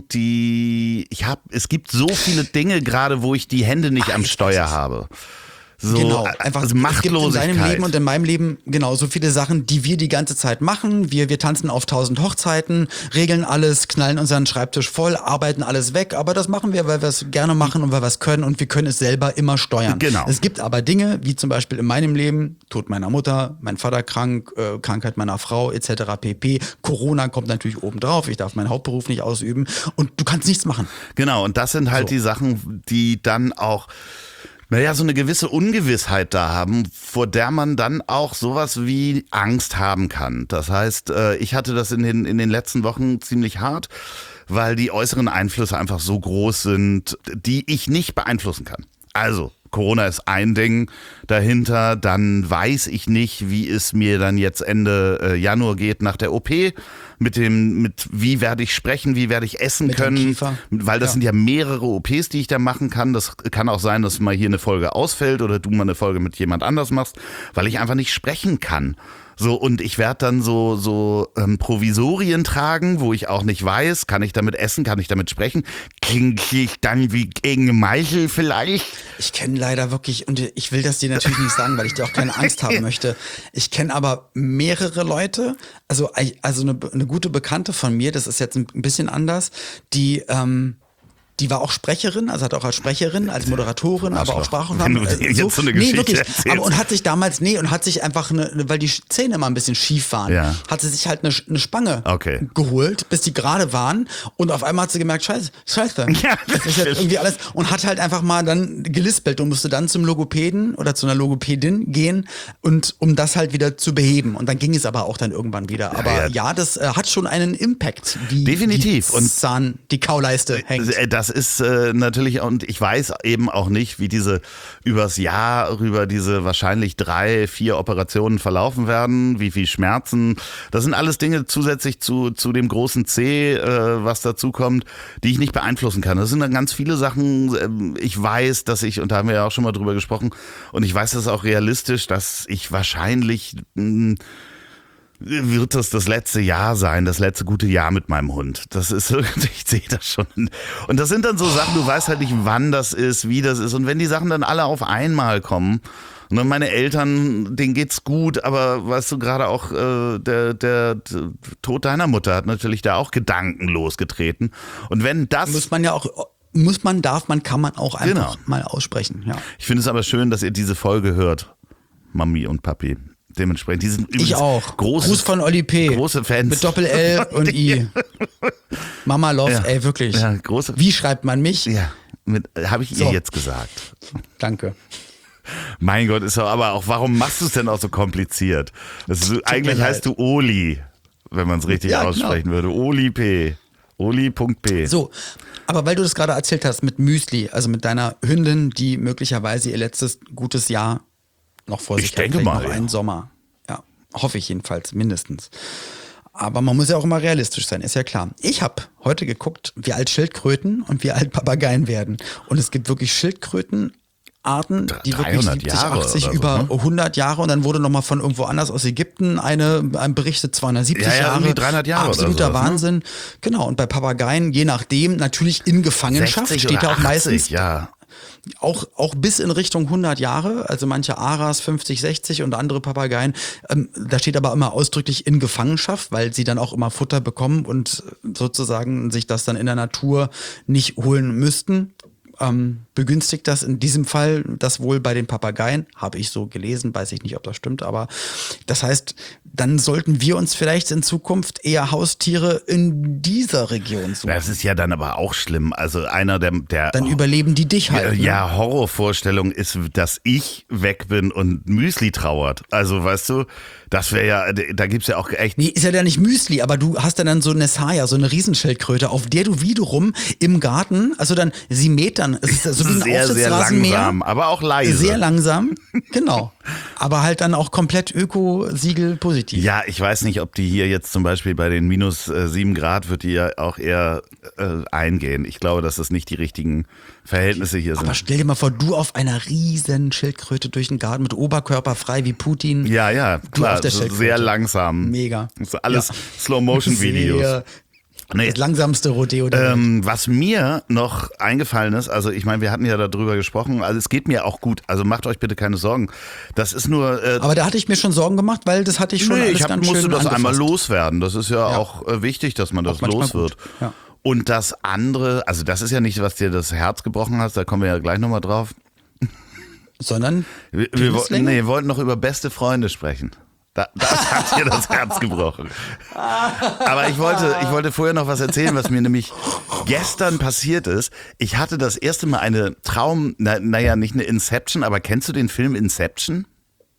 A: es gibt so viele Dinge gerade, wo ich die Hände nicht am Steuer habe. So,
B: genau, einfach
A: also Machtlosigkeit.
B: Es gibt in deinem Leben und in meinem Leben genau so viele Sachen, die wir die ganze Zeit machen. Wir tanzen auf 1000 Hochzeiten, regeln alles, knallen unseren Schreibtisch voll, arbeiten alles weg. Aber das machen wir, weil wir es gerne machen und weil wir es können und wir können es selber immer steuern.
A: Genau.
B: Es gibt aber Dinge, wie zum Beispiel in meinem Leben, Tod meiner Mutter, mein Vater krank, Krankheit meiner Frau etc. pp. Corona kommt natürlich oben drauf. Ich darf meinen Hauptberuf nicht ausüben und du kannst nichts machen.
A: Genau, und das sind halt die Sachen, die dann auch so eine gewisse Ungewissheit da haben, vor der man dann auch sowas wie Angst haben kann. Das heißt, ich hatte das in den letzten Wochen ziemlich hart, weil die äußeren Einflüsse einfach so groß sind, die ich nicht beeinflussen kann. Also, Corona ist ein Ding dahinter, dann weiß ich nicht, wie es mir dann jetzt Ende Januar geht nach der OP, mit wie werde ich sprechen, wie werde ich essen
B: mit
A: können,
B: dem Kiefer.
A: Weil das sind ja mehrere OPs, die ich da machen kann. Das kann auch sein, dass mal hier eine Folge ausfällt oder du mal eine Folge mit jemand anders machst, weil ich einfach nicht sprechen kann. So, und ich werde dann so Provisorien tragen, wo ich auch nicht weiß, kann ich damit essen, kann ich damit sprechen? Klinge ich dann wie gegen Meichel vielleicht?
B: Ich kenne leider wirklich, und ich will das dir natürlich nicht sagen, weil ich dir auch keine Angst haben möchte. Ich kenne aber mehrere Leute, also eine gute Bekannte von mir, das ist jetzt ein bisschen anders, die war auch Sprecherin, also hat auch als Sprecherin, als Moderatorin, aber auch Sprachaufnahmen.
A: So eine Geschichte
B: aber und hat sich damals, einfach weil die Zähne immer ein bisschen schief waren, hat sie sich halt eine Spange geholt, bis die gerade waren und auf einmal hat sie gemerkt, scheiße, das ist jetzt irgendwie alles und hat halt einfach mal dann gelispelt und musste dann zum Logopäden oder zu einer Logopädin gehen und um das halt wieder zu beheben und dann ging es aber auch dann irgendwann wieder. Aber das hat schon einen Impact, wie
A: definitiv.
B: Die Kauleiste hängt.
A: Das ist natürlich, und ich weiß eben auch nicht, wie diese übers Jahr rüber diese wahrscheinlich 3-4 Operationen verlaufen werden, wie viel Schmerzen. Das sind alles Dinge zusätzlich zu dem großen C, was dazu kommt, die ich nicht beeinflussen kann. Das sind dann ganz viele Sachen. Ich weiß, und da haben wir ja auch schon mal drüber gesprochen, und ich weiß das auch realistisch, dass ich wahrscheinlich wird das letzte Jahr sein, das letzte gute Jahr mit meinem Hund. Das ist irgendwie, ich sehe das schon. Und das sind dann so Sachen, du weißt halt nicht, wann das ist, wie das ist. Und wenn die Sachen dann alle auf einmal kommen, und dann meine Eltern, denen geht's gut, aber weißt du, gerade auch der Tod deiner Mutter hat natürlich da auch Gedanken losgetreten. Und wenn das...
B: Kann man auch einfach mal aussprechen. Ja.
A: Ich finde es aber schön, dass ihr diese Folge hört, Mami und Papi. Dementsprechend, die sind
B: ich auch. Gruß von Olli P.
A: Große Fans.
B: Mit Doppel-L und I. Mama Love, ey, wirklich.
A: Ja, große.
B: Wie schreibt man mich?
A: Ja, habe ich ihr jetzt gesagt.
B: Danke.
A: Mein Gott, ist doch aber auch, warum machst du es denn auch so kompliziert? Eigentlich heißt du Oli, wenn man es richtig aussprechen würde. Oli P. Oli.p.
B: So, aber weil du das gerade erzählt hast mit Müsli, also mit deiner Hündin, die möglicherweise ihr letztes gutes Jahr noch vor sich hat,
A: denke mal,
B: noch einen Sommer. Ja, hoffe ich jedenfalls, mindestens. Aber man muss ja auch immer realistisch sein, ist ja klar. Ich habe heute geguckt, wie alt Schildkröten und wie alt Papageien werden. Und es gibt wirklich Schildkrötenarten, die wirklich 70, 80, über 100 Jahre. Und dann wurde nochmal von irgendwo anders aus Ägypten ein berichtet, 270 Jahre.
A: 300 Jahre
B: absoluter
A: oder so,
B: Wahnsinn. Ne? Genau, und bei Papageien, je nachdem, natürlich in Gefangenschaft,
A: 60
B: steht ja auch
A: 80,
B: meistens.
A: Ja.
B: Auch bis in Richtung 100 Jahre, also manche Aras 50, 60 und andere Papageien, da steht aber immer ausdrücklich in Gefangenschaft, weil sie dann auch immer Futter bekommen und sozusagen sich das dann in der Natur nicht holen müssten. Begünstigt das in diesem Fall das wohl bei den Papageien, habe ich so gelesen, weiß ich nicht, ob das stimmt, aber das heißt, dann sollten wir uns vielleicht in Zukunft eher Haustiere in dieser Region suchen.
A: Das ist ja dann aber auch schlimm, also einer der
B: dann überleben die dich halt.
A: Ja, Horrorvorstellung ist, dass ich weg bin und Müsli trauert, also weißt du, das wäre ja, da gibt's ja auch echt...
B: Nee, ist ja dann nicht Müsli, aber du hast ja dann so eine Saya, so eine Riesenschildkröte, auf der du wiederum im Garten, also dann, sie mäht dann, es ist so wie ein
A: sehr langsam, aber auch leise.
B: Sehr langsam, genau. Aber halt dann auch komplett Öko-Siegel positiv.
A: Ja, ich weiß nicht, ob die hier jetzt zum Beispiel bei den minus 7 Grad wird die ja auch eher eingehen. Ich glaube, dass das nicht die richtigen Verhältnisse hier sind.
B: Aber stell dir mal vor, du auf einer riesen Schildkröte durch den Garten mit Oberkörper frei wie Putin.
A: Ja, klar, so sehr langsam.
B: Mega.
A: Das ist alles Slow-Motion-Videos.
B: Nee. Das langsamste Rodeo.
A: Was mir noch eingefallen ist, also ich meine, wir hatten ja darüber gesprochen, also es geht mir auch gut, also macht euch bitte keine Sorgen. Das ist nur...
B: aber da hatte ich mir schon Sorgen gemacht, weil das hatte ich schon alles ganz schön
A: musste das
B: angefasst.
A: einmal loswerden. Das ist ja auch wichtig, dass man das los wird.
B: Ja.
A: Und das andere, also das ist ja nicht, was dir das Herz gebrochen hast, da kommen wir ja gleich nochmal drauf.
B: Sondern?
A: Wir wollten noch über beste Freunde sprechen. Das hat dir das Herz gebrochen. Aber ich wollte vorher noch was erzählen, was mir nämlich gestern passiert ist. Ich hatte das erste Mal eine naja, nicht eine Inception, aber kennst du den Film Inception?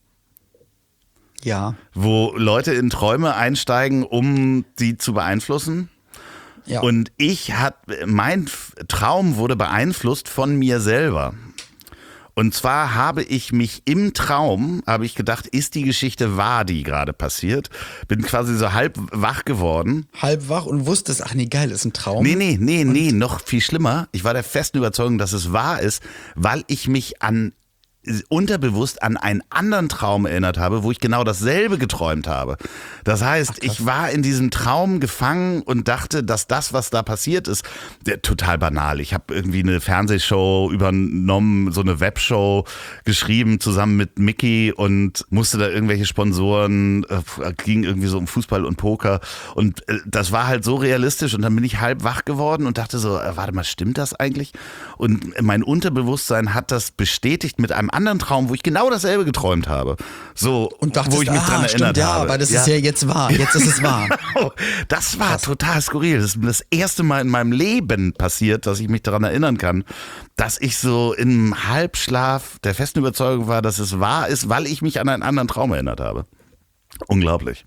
B: Ja.
A: Wo Leute in Träume einsteigen, um sie zu beeinflussen?
B: Ja.
A: Und mein Traum wurde beeinflusst von mir selber. Und zwar habe ich mich im Traum, gedacht, ist die Geschichte wahr, die gerade passiert? Bin quasi so halb wach geworden.
B: Halb wach und wusstest, ach nee, geil, ist ein Traum.
A: Nee, noch viel schlimmer. Ich war der festen Überzeugung, dass es wahr ist, weil ich mich unterbewusst an einen anderen Traum erinnert habe, wo ich genau dasselbe geträumt habe. Das heißt, ich war in diesem Traum gefangen und dachte, dass das, was da passiert ist, total banal. Ich habe irgendwie eine Fernsehshow übernommen, so eine Webshow geschrieben zusammen mit Mickey und musste da irgendwelche Sponsoren, ging irgendwie so um Fußball und Poker und das war halt so realistisch und dann bin ich halb wach geworden und dachte so, warte mal, stimmt das eigentlich? Und mein Unterbewusstsein hat das bestätigt mit einem anderen Traum, wo ich genau dasselbe geträumt habe. So,
B: und dachtest,
A: wo ich mich dran erinnert habe.
B: Ja, aber das ist ja jetzt wahr. Jetzt ist es wahr.
A: Das war total skurril. Das ist das erste Mal in meinem Leben passiert, dass ich mich daran erinnern kann, dass ich so im Halbschlaf der festen Überzeugung war, dass es wahr ist, weil ich mich an einen anderen Traum erinnert habe. Unglaublich.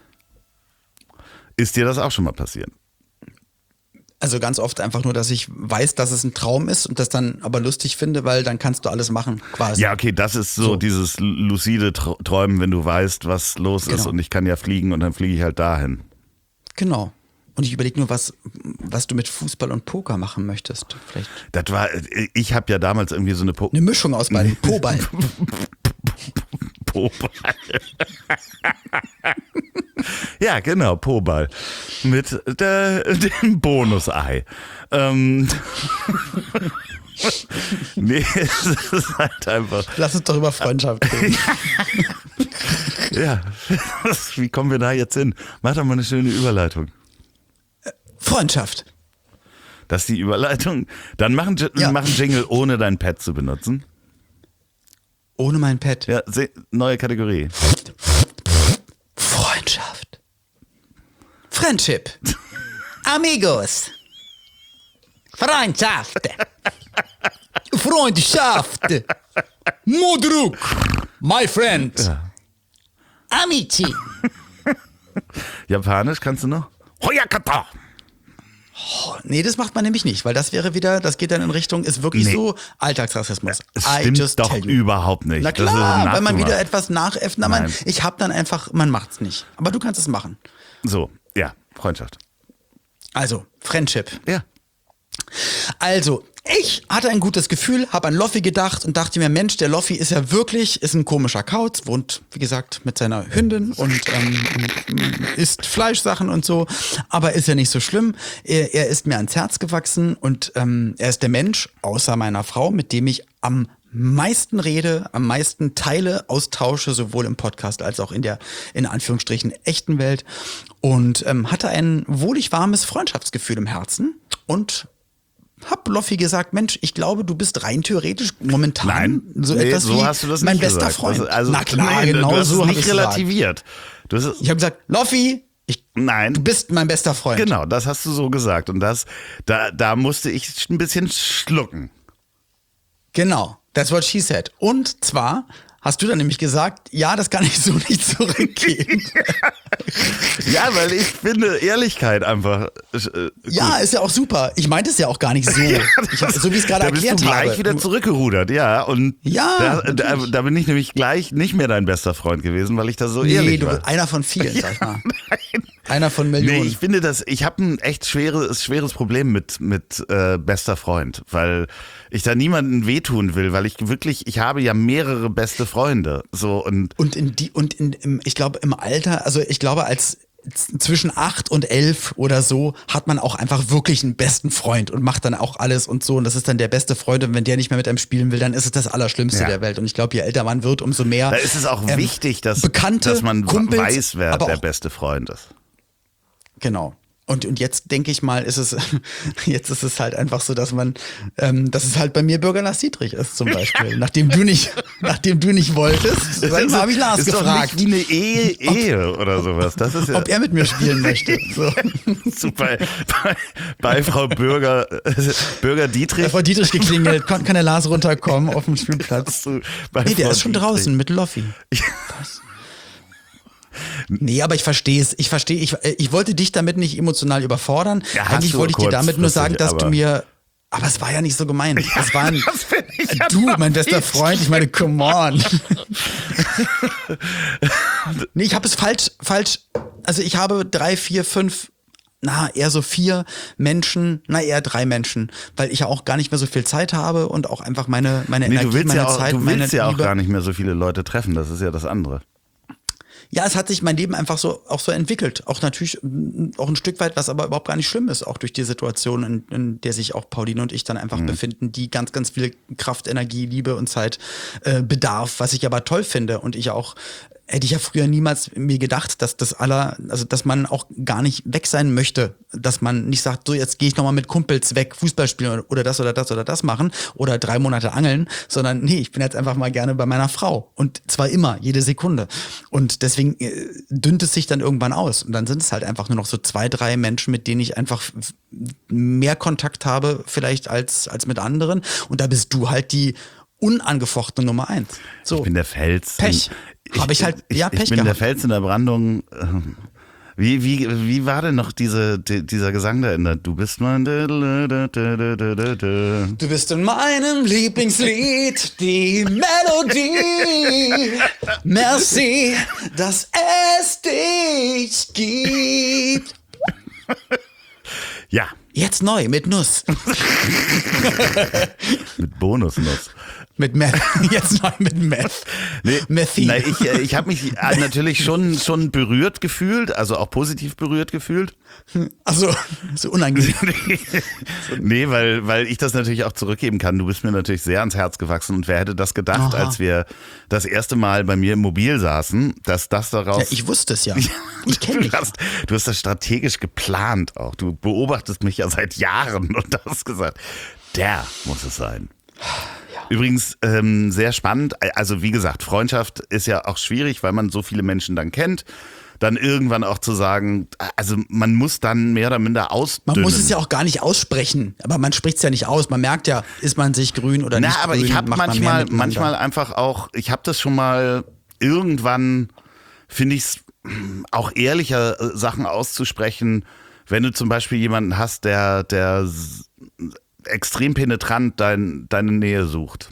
A: Ist dir das auch schon mal passiert?
B: Also ganz oft einfach nur, dass ich weiß, dass es ein Traum ist und das dann aber lustig finde, weil dann kannst du alles machen, quasi.
A: Ja, okay, das ist so dieses lucide Träumen, wenn du weißt, was los ist und ich kann ja fliegen und dann fliege ich halt dahin.
B: Genau. Und ich überlege nur, was du mit Fußball und Poker machen möchtest. Vielleicht.
A: Ich habe ja damals irgendwie so
B: eine Mischung aus beiden. Po-Ball.
A: Po-Ball. Ja, genau, Po-Ball. Mit dem Bonusei. Nee, es ist halt einfach.
B: Lass uns doch über Freundschaft reden.
A: Ja, wie kommen wir da jetzt hin? Mach doch mal eine schöne Überleitung.
B: Freundschaft.
A: Das ist die Überleitung. Dann machen Jingle, ohne dein Pad zu benutzen.
B: Ohne mein Pad.
A: Ja, neue Kategorie.
B: Freundschaft. Friendship. Amigos. Freundschaft. Freundschaft. Modruk. My friend.
A: Ja.
B: Amici.
A: Japanisch kannst du noch? Hoyakata.
B: Nee, das macht man nämlich nicht, weil das wäre wieder, das geht dann in Richtung, ist wirklich so Alltagsrassismus.
A: Es stimmt doch überhaupt nicht.
B: Na klar, wenn man wieder etwas nachäfft, ich hab dann einfach, man macht's nicht. Aber du kannst es machen.
A: So, ja, Freundschaft.
B: Also, Friendship.
A: Ja.
B: Also, ich hatte ein gutes Gefühl, habe an Loffi gedacht und dachte mir, Mensch, der Loffi ist ja wirklich, ist ein komischer Kauz, wohnt, wie gesagt, mit seiner Hündin und isst Fleischsachen und so, aber ist ja nicht so schlimm. Er ist mir ans Herz gewachsen und er ist der Mensch, außer meiner Frau, mit dem ich am meisten rede, am meisten Teile austausche, sowohl im Podcast als auch in der, in Anführungsstrichen, echten Welt und hatte ein wohlig warmes Freundschaftsgefühl im Herzen und hab Loffi gesagt, Mensch, ich glaube, du bist rein theoretisch momentan so etwas
A: so
B: wie
A: hast du das
B: mein
A: nicht
B: bester
A: gesagt.
B: Freund.
A: Also,
B: na klar, genau
A: du hast
B: so
A: es
B: habe
A: nicht
B: ich
A: relativiert.
B: Ich habe gesagt, Loffi, du bist mein bester Freund.
A: Genau, das hast du so gesagt und da musste ich ein bisschen schlucken.
B: Genau, that's what she said. Und zwar hast du dann nämlich gesagt, ja, das kann ich so nicht zurückgeben.
A: Ja, weil ich finde Ehrlichkeit einfach.
B: Ja, ist ja auch super. Ich meinte es ja auch gar nicht so. So wie ich es gerade erklärt habe.
A: Da bist du gleich wieder zurückgerudert, ja. Und
B: ja,
A: da bin ich nämlich gleich nicht mehr dein bester Freund gewesen, weil ich da so ehrlich war.
B: Nee, du einer von vielen, sag ich mal.
A: Nein.
B: Einer von Millionen.
A: Nee, ich finde ich habe ein echt schweres Problem mit bester Freund, weil ich da niemanden wehtun will, weil ich habe ja mehrere beste Freunde, so und
B: ich glaube im Alter, also ich glaube als zwischen 8 und 11 oder so hat man auch einfach wirklich einen besten Freund und macht dann auch alles und so und das ist dann der beste Freund und wenn der nicht mehr mit einem spielen will, dann ist es das Allerschlimmste der Welt und ich glaube, je älter man wird, umso mehr
A: da ist es auch wichtig, dass man
B: Kumpels,
A: weiß, wer der beste Freund ist.
B: Genau. Und jetzt denke ich mal, jetzt ist es halt einfach so, dass dass es halt bei mir Bürger Lars Dietrich ist zum Beispiel. Nachdem du nicht wolltest, habe ich Lars gefragt.
A: Ist doch nicht wie eine Ehe oder sowas. Das ist ja
B: ob er mit mir spielen möchte. So.
A: Super. Bei Frau Bürger Dietrich.
B: Bei Frau Dietrich geklingelt, kann der Lars runterkommen auf dem Spielplatz. Nee, der ist schon draußen mit Loffi. Was? Nee, aber ich verstehe es. Ich wollte dich damit nicht emotional überfordern.
A: Ja,
B: eigentlich wollte ich dir damit nur sagen, dass du mir. Aber es war ja nicht so gemeint.
A: Ja,
B: es war mein bester Freund. Ich meine, come on. Nee, ich habe es falsch. Also ich habe 3, 4, 5. Eher so 4 Menschen, eher 3 Menschen, weil ich ja auch gar nicht mehr so viel Zeit habe und auch einfach meine Energie, meine Zeit,
A: du willst ja auch
B: Liebe.
A: gar nicht mehr so viele Leute treffen, das ist ja das andere.
B: Ja, es hat sich mein Leben einfach auch so entwickelt. Auch natürlich, auch ein Stück weit, was aber überhaupt gar nicht schlimm ist, auch durch die Situation, in der sich auch Pauline und ich dann einfach befinden, die ganz, ganz viel Kraft, Energie, Liebe und Zeit bedarf, was ich aber toll finde und ich auch hätte ich ja früher niemals mir gedacht, dass dass man auch gar nicht weg sein möchte, dass man nicht sagt, so jetzt gehe ich nochmal mit Kumpels weg, Fußball spielen oder das oder das oder das machen oder 3 Monate angeln, sondern nee, ich bin jetzt einfach mal gerne bei meiner Frau und zwar immer, jede Sekunde und deswegen dünnt es sich dann irgendwann aus und dann sind es halt einfach nur noch so 2, 3 Menschen, mit denen ich einfach mehr Kontakt habe vielleicht als mit anderen und da bist du halt die unangefochtene Nummer 1. So.
A: Ich bin der Fels.
B: Pech. Habe ich halt, Pech
A: Ich bin der Fels in der Brandung. Wie war denn noch dieser Gesang da in der Du bist mein Du
B: bist in meinem Lieblingslied die Melodie. Merci, dass es dich gibt.
A: Ja.
B: Jetzt neu mit Nuss.
A: Mit Bonusnuss.
B: Mit Meth. Jetzt neu mit Meth.
A: Nee, nein, ich habe mich natürlich schon berührt gefühlt, also auch positiv berührt gefühlt.
B: Also, so unangenehm.
A: Nee, weil ich das natürlich auch zurückgeben kann. Du bist mir natürlich sehr ans Herz gewachsen und wer hätte das gedacht, als wir das erste Mal bei mir im Mobil saßen, dass das daraus...
B: Ja, ich wusste es ja. Ich kenne dich.
A: Du hast das strategisch geplant auch. Du beobachtest mich ja seit Jahren und hast gesagt, der muss es sein. Übrigens sehr spannend, also wie gesagt, Freundschaft ist ja auch schwierig, weil man so viele Menschen dann kennt, dann irgendwann auch zu sagen, also man muss dann mehr oder minder ausdünnen.
B: Man muss es ja auch gar nicht aussprechen, aber man spricht es ja nicht aus, man merkt ja, ist man sich grün oder nicht grün.
A: Aber ich habe manchmal einfach auch, ich habe das schon mal irgendwann, finde ich es auch ehrlicher, Sachen auszusprechen, wenn du zum Beispiel jemanden hast, der extrem penetrant deine Nähe sucht.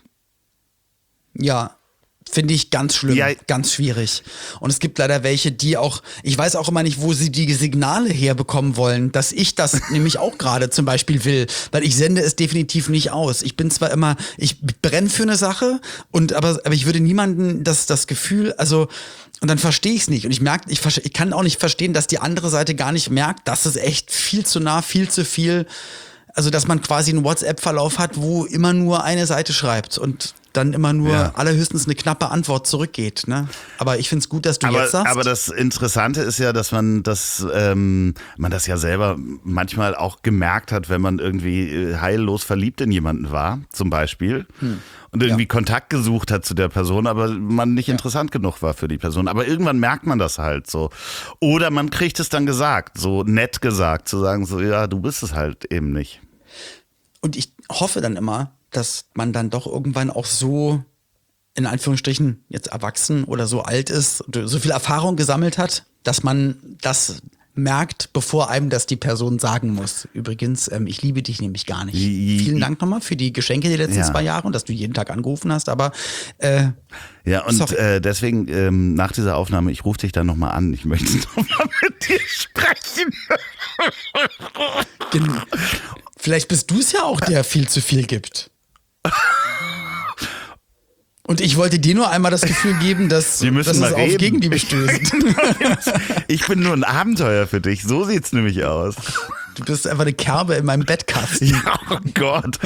B: Ja, finde ich ganz schlimm, ja, ganz schwierig. Und es gibt leider welche, die auch, ich weiß auch immer nicht, wo sie die Signale herbekommen wollen, dass ich das nämlich auch gerade zum Beispiel will, weil ich sende es definitiv nicht aus. Ich bin zwar immer, ich brenne für eine Sache, aber ich würde niemanden das Gefühl, also, und dann verstehe ich es nicht. Und ich kann auch nicht verstehen, dass die andere Seite gar nicht merkt, dass es echt viel zu nah, viel zu viel. Also, dass man quasi einen WhatsApp-Verlauf hat, wo immer nur eine Seite schreibt und dann immer nur allerhöchstens eine knappe Antwort zurückgeht. Ne? Aber ich finde es gut, dass du jetzt sagst.
A: Aber das Interessante ist ja, dass man das ja selber manchmal auch gemerkt hat, wenn man irgendwie heillos verliebt in jemanden war, zum Beispiel. Und irgendwie Kontakt gesucht hat zu der Person, aber man nicht interessant genug war für die Person. Aber irgendwann merkt man das halt so. Oder man kriegt es dann gesagt, so nett gesagt, zu sagen so, ja, du bist es halt eben nicht.
B: Und ich hoffe dann immer, dass man dann doch irgendwann auch so, in Anführungsstrichen, jetzt erwachsen oder so alt ist, so viel Erfahrung gesammelt hat, dass man das merkt, bevor einem das die Person sagen muss. Übrigens, ich liebe dich nämlich gar nicht. Vielen Dank nochmal für die Geschenke die letzten 2 Jahre und dass du jeden Tag angerufen hast, aber
A: ja, und deswegen nach dieser Aufnahme, ich rufe dich dann nochmal an. Ich möchte nochmal mit dir sprechen.
B: Vielleicht bist du es ja auch, der viel zu viel gibt. Und ich wollte dir nur einmal das Gefühl geben, dass es auf Gegenliebe stößt.
A: Ich bin nur ein Abenteuer für dich. So sieht's nämlich aus.
B: Du bist einfach eine Kerbe in meinem Bettkasten.
A: Ja, oh Gott.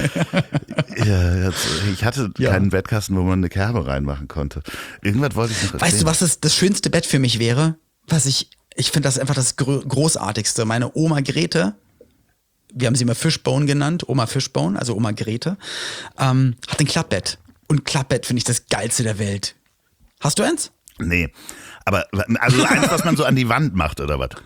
A: Ja, ich hatte keinen Bettkasten, wo man eine Kerbe reinmachen konnte. Irgendwas wollte ich noch erzählen.
B: Weißt du, was das schönste Bett für mich wäre? Ich finde das einfach das Großartigste. Meine Oma Grete, wir haben sie immer Fishbone genannt, Oma Fishbone, also Oma Grete, hat ein Klappbett. Und Klappbett finde ich das Geilste der Welt. Hast du eins?
A: Nee, aber also eins, was man so an die Wand macht, oder was?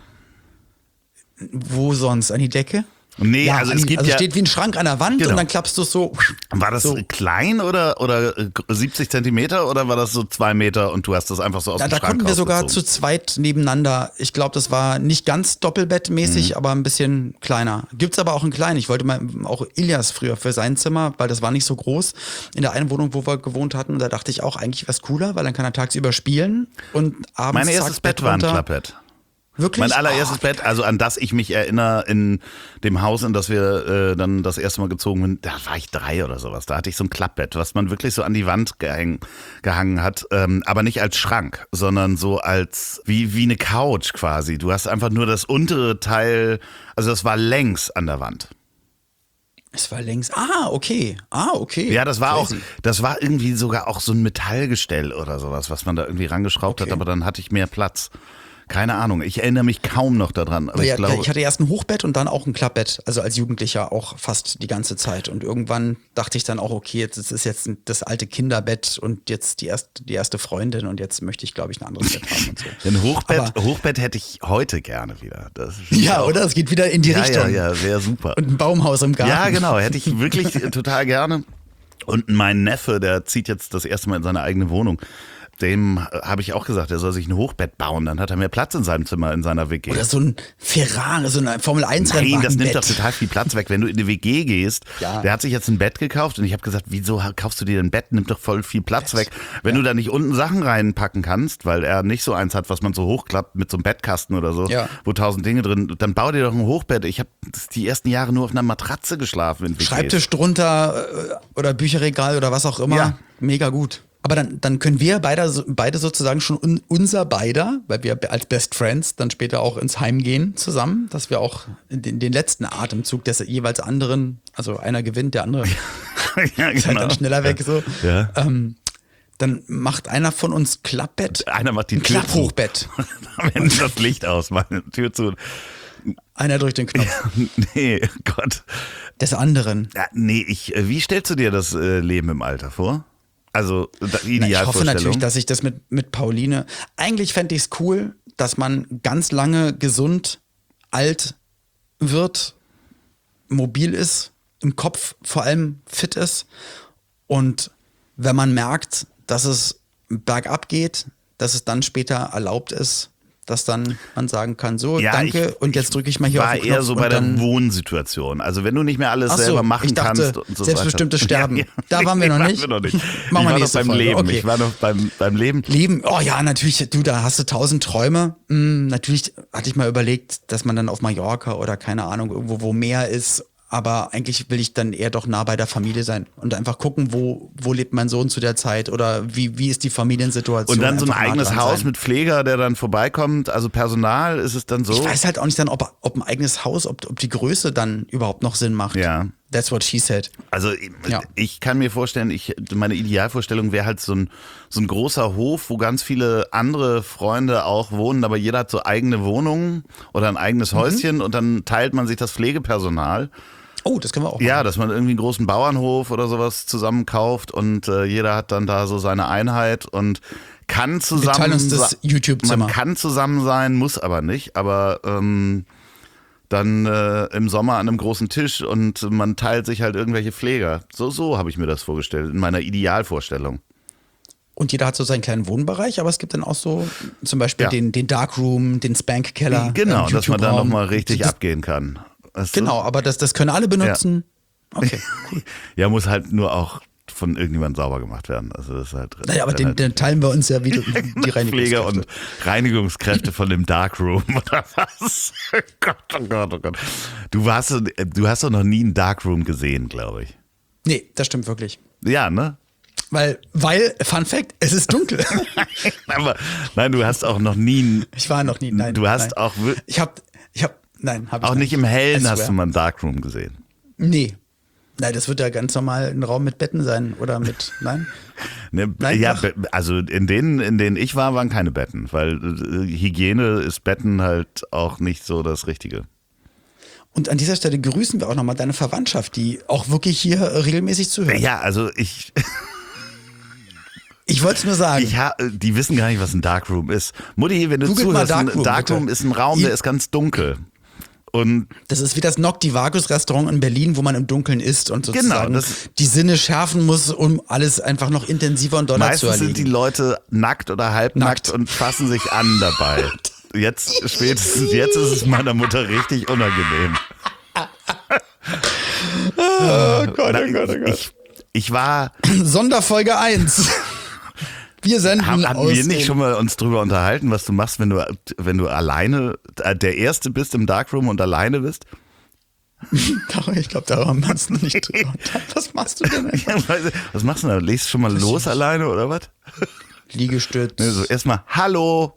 B: Wo sonst? An die Decke?
A: Nee, also es gibt
B: steht wie ein Schrank an der Wand und dann klappst du es so.
A: War das so klein oder 70 Zentimeter oder war das so 2 Meter und du hast das einfach so aus dem Schrank
B: Da konnten wir sogar zu zweit nebeneinander. Ich glaube, das war nicht ganz doppelbettmäßig, aber ein bisschen kleiner. Gibt's aber auch in klein. Ich wollte mal auch Ilias früher für sein Zimmer, weil das war nicht so groß. In der einen Wohnung, wo wir gewohnt hatten, da dachte ich auch, eigentlich wäre es cooler, weil dann kann er tagsüber spielen und abends.
A: Mein erstes Bett war ein Klappbett.
B: Wirklich?
A: Mein allererstes Bett, also an das ich mich erinnere, in dem Haus, in das wir dann das erste Mal gezogen sind, da war ich 3 oder sowas. Da hatte ich so ein Klappbett, was man wirklich so an die Wand gehangen hat, aber nicht als Schrank, sondern so als wie eine Couch quasi. Du hast einfach nur das untere Teil, also das war längs an der Wand.
B: Es war längs. Okay.
A: Ja, das war irgendwie sogar auch so ein Metallgestell oder sowas, was man da irgendwie rangeschraubt hat, aber dann hatte ich mehr Platz. Keine Ahnung, ich erinnere mich kaum noch daran. Aber ich
B: hatte erst ein Hochbett und dann auch ein Klappbett, also als Jugendlicher auch fast die ganze Zeit. Und irgendwann dachte ich dann auch, okay, das ist jetzt das alte Kinderbett und jetzt die erste Freundin und jetzt möchte ich, glaube ich, ein anderes Bett haben und so.
A: Ein Hochbett hätte ich heute gerne wieder.
B: Oder? Es geht wieder in die Richtung.
A: Ja, wäre super.
B: Und ein Baumhaus im Garten.
A: Ja, genau, hätte ich wirklich total gerne. Und mein Neffe, der zieht jetzt das erste Mal in seine eigene Wohnung. dem habe ich auch gesagt, er soll sich ein Hochbett bauen, dann hat er mehr Platz in seinem Zimmer, in seiner WG.
B: Oder so ein Ferrari, so ein Formel-1-Rennwagen.
A: Nein, das nimmt doch total viel Platz weg, wenn du in eine WG gehst.
B: Ja.
A: Der hat sich jetzt ein Bett gekauft und ich habe gesagt, wieso kaufst du dir ein Bett? Nimmt doch voll viel Platz weg. Wenn du da nicht unten Sachen reinpacken kannst, weil er nicht so eins hat, was man so hochklappt mit so einem Bettkasten oder so, wo 1000 Dinge drin, dann bau dir doch ein Hochbett. Ich habe die ersten Jahre nur auf einer Matratze geschlafen. In WGs.
B: Schreibtisch drunter oder Bücherregal oder was auch immer. Ja. Mega gut. Aber dann können wir beide sozusagen schon unser beider, weil wir als Best Friends dann später auch ins Heim gehen zusammen, dass wir auch den letzten Atemzug des jeweils anderen, also einer gewinnt, der andere
A: ja,
B: ist halt dann schneller weg. So.
A: Ja.
B: Dann macht einer von uns Klappbett.
A: Einer macht die Tür
B: Klapphochbett.
A: Wenn das Licht aus, meine Tür zu.
B: Einer drückt den Knopf.
A: Nee, Gott.
B: Des anderen.
A: Ja, nee, wie stellst du dir das Leben im Alter vor? Also Idealvorstellung.
B: Ich hoffe natürlich, dass ich das mit Pauline, eigentlich fände ich es cool, dass man ganz lange gesund, alt wird, mobil ist, im Kopf vor allem fit ist und wenn man merkt, dass es bergab geht, dass es dann später erlaubt ist, dass dann man sagen kann, so, ja, danke, und jetzt drücke ich mal hier auf den Knopf.
A: War eher so bei der Wohnsituation. Also wenn du nicht mehr alles selber machen kannst. Und so
B: selbstbestimmtes Sterben.
A: Ja,
B: da waren wir noch nicht.
A: Ich war noch beim Leben.
B: Okay.
A: Ich war noch beim Leben.
B: Leben, oh ja, natürlich, du, da hast du 1000 Träume. Natürlich hatte ich mal überlegt, dass man dann auf Mallorca oder keine Ahnung, irgendwo, wo Meer ist. Aber eigentlich will ich dann eher doch nah bei der Familie sein und einfach gucken, wo lebt mein Sohn zu der Zeit oder wie ist die Familiensituation.
A: Und dann so ein eigenes Haus mit Pfleger, der dann vorbeikommt, also Personal, ist es dann so?
B: Ich weiß halt auch nicht dann, ob ein eigenes Haus, ob die Größe dann überhaupt noch Sinn macht.
A: Ja.
B: That's what she said.
A: Also ich kann mir vorstellen, meine Idealvorstellung wäre halt so ein großer Hof, wo ganz viele andere Freunde auch wohnen, aber jeder hat so eigene Wohnungen oder ein eigenes Häuschen und dann teilt man sich das Pflegepersonal.
B: Oh, das können wir auch machen.
A: Ja, dass man irgendwie einen großen Bauernhof oder sowas zusammen kauft und jeder hat dann da so seine Einheit und kann zusammen.
B: Wir teilen uns das YouTube-Zimmer.
A: Man kann zusammen sein, muss aber nicht, aber dann im Sommer an einem großen Tisch und man teilt sich halt irgendwelche Pfleger. So habe ich mir das vorgestellt, in meiner Idealvorstellung.
B: Und jeder hat so seinen kleinen Wohnbereich, aber es gibt dann auch so zum Beispiel den Darkroom, den Spank-Keller.
A: Genau, dass man da nochmal richtig abgehen kann.
B: Genau, aber das können alle benutzen. Ja. Okay, cool.
A: Ja, muss halt nur auch von irgendjemand sauber gemacht werden. Also das ist halt.
B: Naja, aber den teilen wir uns ja wieder die Reinigungskräfte.
A: Pfleger und Reinigungskräfte von dem Darkroom oder was? Oh Gott, oh Gott, oh Gott. Du hast doch noch nie einen Darkroom gesehen, glaube ich.
B: Nee, das stimmt wirklich.
A: Ja, ne?
B: Weil, Fun Fact, es ist dunkel.
A: Nein, du hast auch noch nie.
B: Ich war noch nie, nein.
A: Du hast auch.
B: Ich hab nein, habe ich
A: auch nicht im Hellen hast du mal einen Darkroom gesehen.
B: Nee. Nein, das wird ja ganz normal ein Raum mit Betten sein oder mit, nein?
A: Nein, ja, also in denen ich war, waren keine Betten, weil Hygiene ist Betten halt auch nicht so das Richtige.
B: Und an dieser Stelle grüßen wir auch nochmal deine Verwandtschaft, die auch wirklich hier regelmäßig zuhört.
A: Ja, also ich
B: wollte es nur sagen.
A: Die wissen gar nicht, was ein Darkroom ist. Mutti, wenn du
B: Google
A: zuhörst,
B: Darkroom,
A: ein Darkroom ist ein Raum, der ist ganz dunkel. Und
B: das ist wie das Noctivagos-Restaurant in Berlin, wo man im Dunkeln isst und sozusagen die Sinne schärfen muss, um alles einfach noch intensiver und doller zu erleben.
A: Meistens sind die Leute nackt oder halbnackt und fassen sich an dabei. Spätestens jetzt ist es meiner Mutter richtig unangenehm.
B: Oh Gott, oh Gott, oh Gott.
A: Ich war...
B: Sonderfolge 1. Wir senden
A: Hatten wir nicht schon mal uns drüber unterhalten, was du machst, wenn du alleine der Erste bist im Darkroom und alleine bist?
B: Ich glaube, da haben wir uns noch nicht drüber unterhalten. Was machst du denn?
A: Was machst du da? Legst du schon mal los alleine oder was?
B: Liegestütz.
A: Nee, so erstmal Hallo.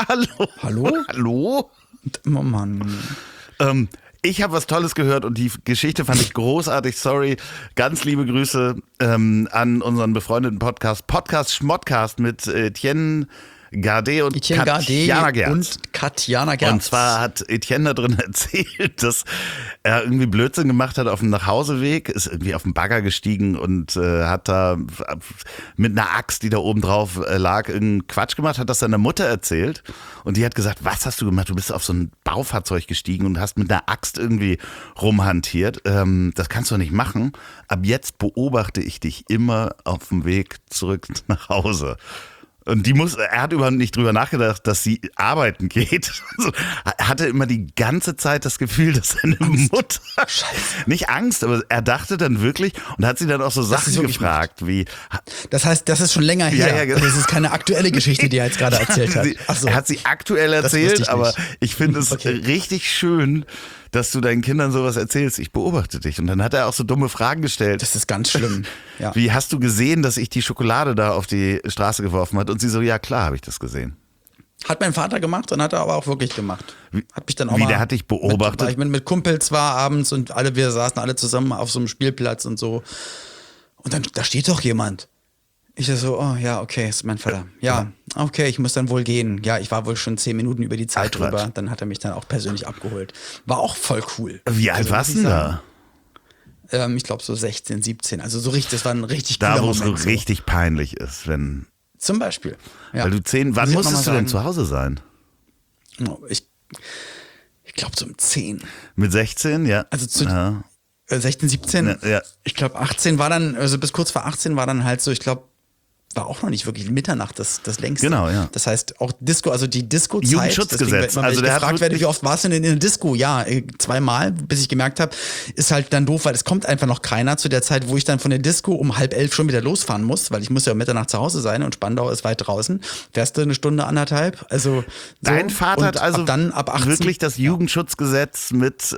B: Oh Mann.
A: Ich habe was Tolles gehört und die Geschichte fand ich großartig. Sorry, ganz liebe Grüße an unseren befreundeten Podcast Schmottcast mit Etienne Gardet und Katjana Gerz. Und zwar hat Etienne da drin erzählt, dass er irgendwie Blödsinn gemacht hat auf dem Nachhauseweg, ist irgendwie auf den Bagger gestiegen und hat da mit einer Axt, die da oben drauf lag, irgendeinen Quatsch gemacht, hat das seiner Mutter erzählt und die hat gesagt, was hast du gemacht? Du bist auf so ein Baufahrzeug gestiegen und hast mit einer Axt irgendwie rumhantiert. Das kannst du nicht machen. Ab jetzt beobachte ich dich immer auf dem Weg zurück nach Hause. Und er hat überhaupt nicht drüber nachgedacht, dass sie arbeiten geht. Also, er hatte immer die ganze Zeit das Gefühl, dass seine Mutter, nicht Angst, aber er dachte dann wirklich und hat sie dann auch so Sachen gefragt, wie.
B: Das heißt, das ist schon länger her.
A: Ja, genau.
B: Das ist keine aktuelle Geschichte, die er jetzt gerade erzählt hat.
A: Er hat sie aktuell erzählt, aber ich finde es richtig schön, dass du deinen Kindern sowas erzählst. Ich beobachte dich. Und dann hat er auch so dumme Fragen gestellt.
B: Das ist ganz schlimm. Ja.
A: Wie, hast du gesehen, dass ich die Schokolade da auf die Straße geworfen hat? Und sie so, ja klar, habe ich das gesehen.
B: Hat mein Vater gemacht und hat er aber auch wirklich gemacht. Hat mich dann auch
A: der hat dich beobachtet?
B: Weil ich mit Kumpels war abends und wir saßen alle zusammen auf so einem Spielplatz und so. Und dann, da steht doch jemand. Ich so, oh ja, okay, ist mein Vater. Ja, okay, ich muss dann wohl gehen. Ja, ich war wohl schon 10 Minuten über die Zeit drüber. Dann hat er mich dann auch persönlich abgeholt. War auch voll cool.
A: Wie alt warst du da?
B: Ich glaube so 16, 17. Also so richtig, das war ein richtig cooler
A: Da, wo
B: Moment.
A: es so richtig peinlich ist, wenn.
B: Zum Beispiel. Ja.
A: Weil du 10, wann musstest du denn zu Hause sein?
B: Ich glaube so um 10.
A: Mit 16, ja.
B: Also 16, 17.
A: Ja.
B: Ich glaube 18 war dann, also bis kurz vor 18 war dann halt so, ich glaube, war auch noch nicht wirklich Mitternacht das längste.
A: Genau, ja.
B: Das heißt auch Disco, also die Disco-Zeit.
A: Jugendschutzgesetz.
B: Deswegen, also der gefragt werde, wie oft warst du denn in der Disco? Ja, 2-mal, bis ich gemerkt habe, ist halt dann doof, weil es kommt einfach noch keiner zu der Zeit, wo ich dann von der Disco um 10:30 schon wieder losfahren muss, weil ich muss ja um Mitternacht zu Hause sein und Spandau ist weit draußen. Fährst du 1 Stunde, 1,5? Also so.
A: Dein Vater hat also
B: ab 18,
A: wirklich das Jugendschutzgesetz mit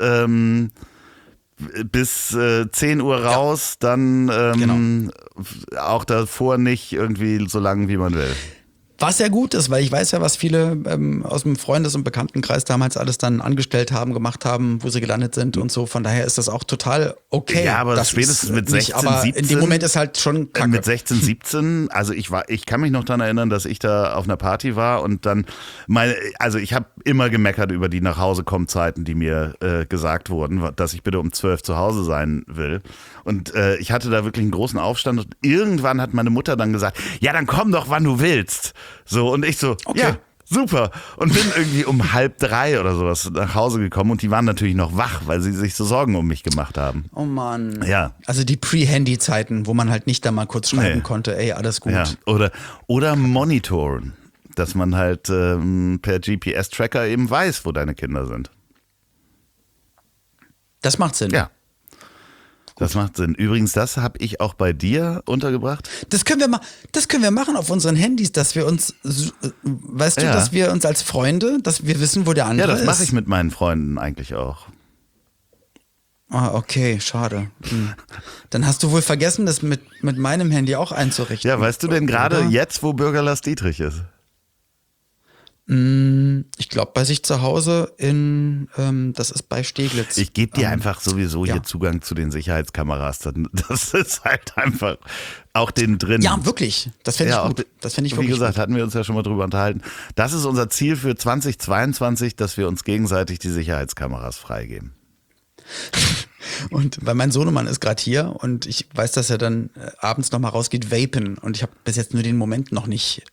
A: bis 10 Uhr raus, dann auch davor nicht irgendwie so lang, wie man will.
B: Was ja gut ist, weil ich weiß ja, was viele aus dem Freundes- und Bekanntenkreis damals alles dann angestellt haben, gemacht haben, wo sie gelandet sind und so. Von daher ist das auch total okay.
A: Ja, aber
B: das
A: spätestens mit 16,
B: aber
A: 17.
B: In dem Moment ist halt schon kacke.
A: Mit 16, 17, also ich kann mich noch daran erinnern, dass ich da auf einer Party war und dann also ich habe immer gemeckert über die Nachhausekommzeiten, die mir gesagt wurden, dass ich bitte um 12 zu Hause sein will. Und ich hatte da wirklich einen großen Aufstand und irgendwann hat meine Mutter dann gesagt, ja, dann komm doch, wann du willst. So, und ich so, okay. Ja, super. Und bin irgendwie um 2:30 oder sowas nach Hause gekommen und die waren natürlich noch wach, weil sie sich so Sorgen um mich gemacht haben.
B: Oh Mann.
A: Ja.
B: Also die Pre-Handy-Zeiten, wo man halt nicht da mal kurz schreiben konnte, ey, alles gut.
A: Ja. Oder monitoren, dass man halt per GPS-Tracker eben weiß, wo deine Kinder sind.
B: Das macht Sinn.
A: Ja. Das macht Sinn. Übrigens, das habe ich auch bei dir untergebracht.
B: Das können wir machen auf unseren Handys, dass wir uns, weißt du, dass wir uns als Freunde, dass wir wissen, wo der andere ist.
A: Ja, das mache ich mit meinen Freunden eigentlich auch.
B: Ah, okay, schade. Dann hast du wohl vergessen, das mit meinem Handy auch einzurichten.
A: Ja, weißt du denn gerade jetzt, wo Bürger Lars Dietrich ist?
B: Ich glaube, bei sich zu Hause das ist bei Steglitz.
A: Ich gebe dir einfach sowieso hier Zugang zu den Sicherheitskameras. Das ist halt einfach auch den drin.
B: Ja, wirklich. Das fände ich gut. Das fände ich wirklich
A: Wie gesagt,
B: gut.
A: hatten wir uns ja schon mal drüber unterhalten. Das ist unser Ziel für 2022, dass wir uns gegenseitig die Sicherheitskameras freigeben.
B: Und weil mein Sohnemann ist gerade hier und ich weiß, dass er dann abends nochmal rausgeht, vapen. Und ich habe bis jetzt nur den Moment noch nicht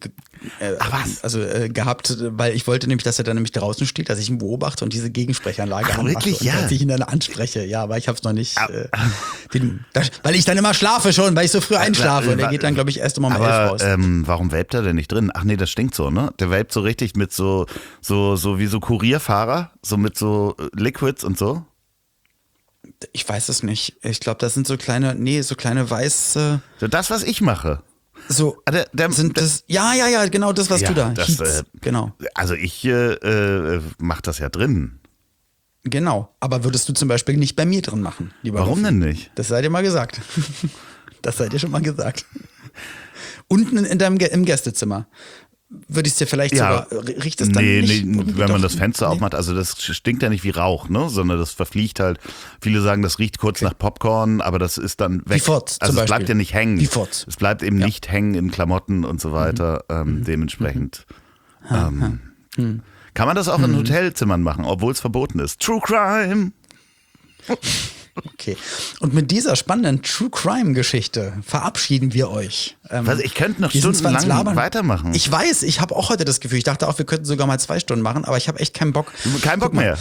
B: gehabt, weil ich wollte nämlich, dass er dann nämlich draußen steht, dass ich ihn beobachte und diese Gegensprechanlage anmache.
A: Wirklich, ja.
B: Dass ich ihn dann anspreche. Ja, aber ich habe es noch nicht. Weil ich dann immer schlafe schon, weil ich so früh einschlafe. Und er geht dann, glaube ich, erst um 11 raus.
A: Warum vapet er denn nicht drin? Ach nee, das stinkt so, ne? Der vapet so richtig mit so wie so Kurierfahrer, so mit so Liquids und so.
B: Ich weiß es nicht. Ich glaube, das sind so kleine weiße.
A: Das, was ich mache.
B: So, ja, genau das, was du da. Genau.
A: Also ich mache das ja drin.
B: Genau, aber würdest du zum Beispiel nicht bei mir drin machen, lieber
A: Warum
B: Ruffi?
A: denn nicht?
B: Das sei dir mal gesagt. Das sei dir schon mal gesagt. Unten im Gästezimmer. Würde ich es dir vielleicht sogar, riecht es dann nicht?
A: Nee, wenn man das Fenster aufmacht, also das stinkt ja nicht wie Rauch, ne, sondern das verfliegt halt. Viele sagen, das riecht kurz nach Popcorn, aber das ist dann weg.
B: Wie Furz,
A: also es bleibt ja nicht hängen.
B: Wie Furz.
A: Es bleibt eben nicht hängen in Klamotten und so weiter. Dementsprechend kann man das auch in Hotelzimmern machen, obwohl es verboten ist. True Crime!
B: Okay. Und mit dieser spannenden True Crime Geschichte verabschieden wir euch.
A: Ich könnte noch stundenlang weitermachen.
B: Ich weiß, ich habe auch heute das Gefühl, ich dachte auch, wir könnten sogar mal 2 Stunden machen, aber ich habe echt keinen Bock.
A: Kein Bock mehr.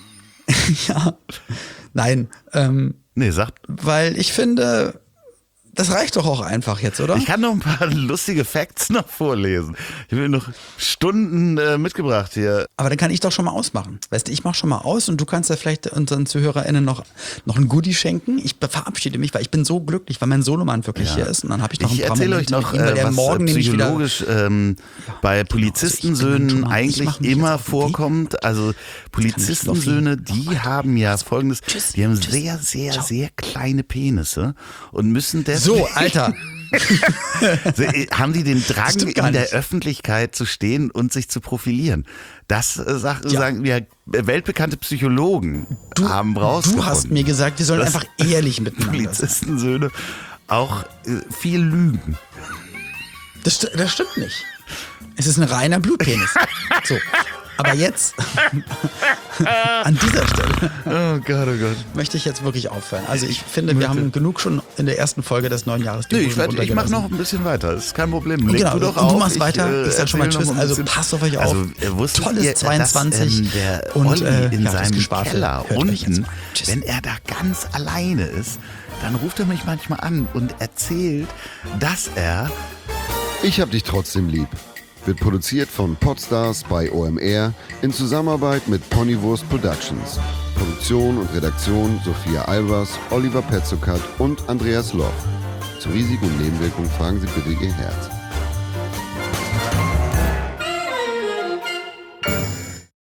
B: Ja, nein.
A: Nee, sag.
B: Weil ich finde, Das reicht doch auch einfach jetzt, oder?
A: Ich kann noch ein paar lustige Facts noch vorlesen. Ich habe mir noch Stunden mitgebracht hier.
B: Aber dann kann ich doch schon mal ausmachen. Weißt du, ich mache schon mal aus und du kannst ja vielleicht unseren ZuhörerInnen noch ein Goodie schenken. Ich verabschiede mich, weil ich bin so glücklich, weil mein Soloman wirklich hier ist. Und dann habe ich noch ein paar
A: erzähle euch noch, was psychologisch bei Polizistensöhnen eigentlich immer vorkommt. Also Polizistensöhne, die haben ja Folgendes, die haben sehr, sehr, sehr kleine Penisse und müssen deswegen...
B: So, Alter.
A: Haben die den Drang, in der Öffentlichkeit zu stehen und sich zu profilieren? Das sagen wir weltbekannte Psychologen haben rausgefunden.
B: Du hast mir gesagt, wir sollen einfach ehrlich miteinander sein.
A: Polizistensöhne auch viel lügen.
B: Das stimmt nicht. Es ist ein reiner Blutpenis. So. Aber jetzt, an dieser Stelle, möchte ich jetzt wirklich aufhören. Also ich finde, wir haben genug schon in der ersten Folge des neuen Jahres.
A: Nee, ich mache noch ein bisschen weiter. Das ist kein Problem.
B: Genau, du machst weiter. Ich sag schon mal Tschüss. Also passt auf euch auf. Tolles 22.
A: Der
B: und
A: Olli in seinem
B: Gespafel.
A: Keller unten, wenn er da ganz alleine ist, dann ruft er mich manchmal an und erzählt, dass er...
C: Ich hab dich trotzdem lieb. Wird produziert von Podstars bei OMR in Zusammenarbeit mit Ponywurst Productions. Produktion und Redaktion Sophia Albers, Oliver Petzokat und Andreas Loff. Zu Risiken und Nebenwirkungen fragen Sie bitte Ihr Herz.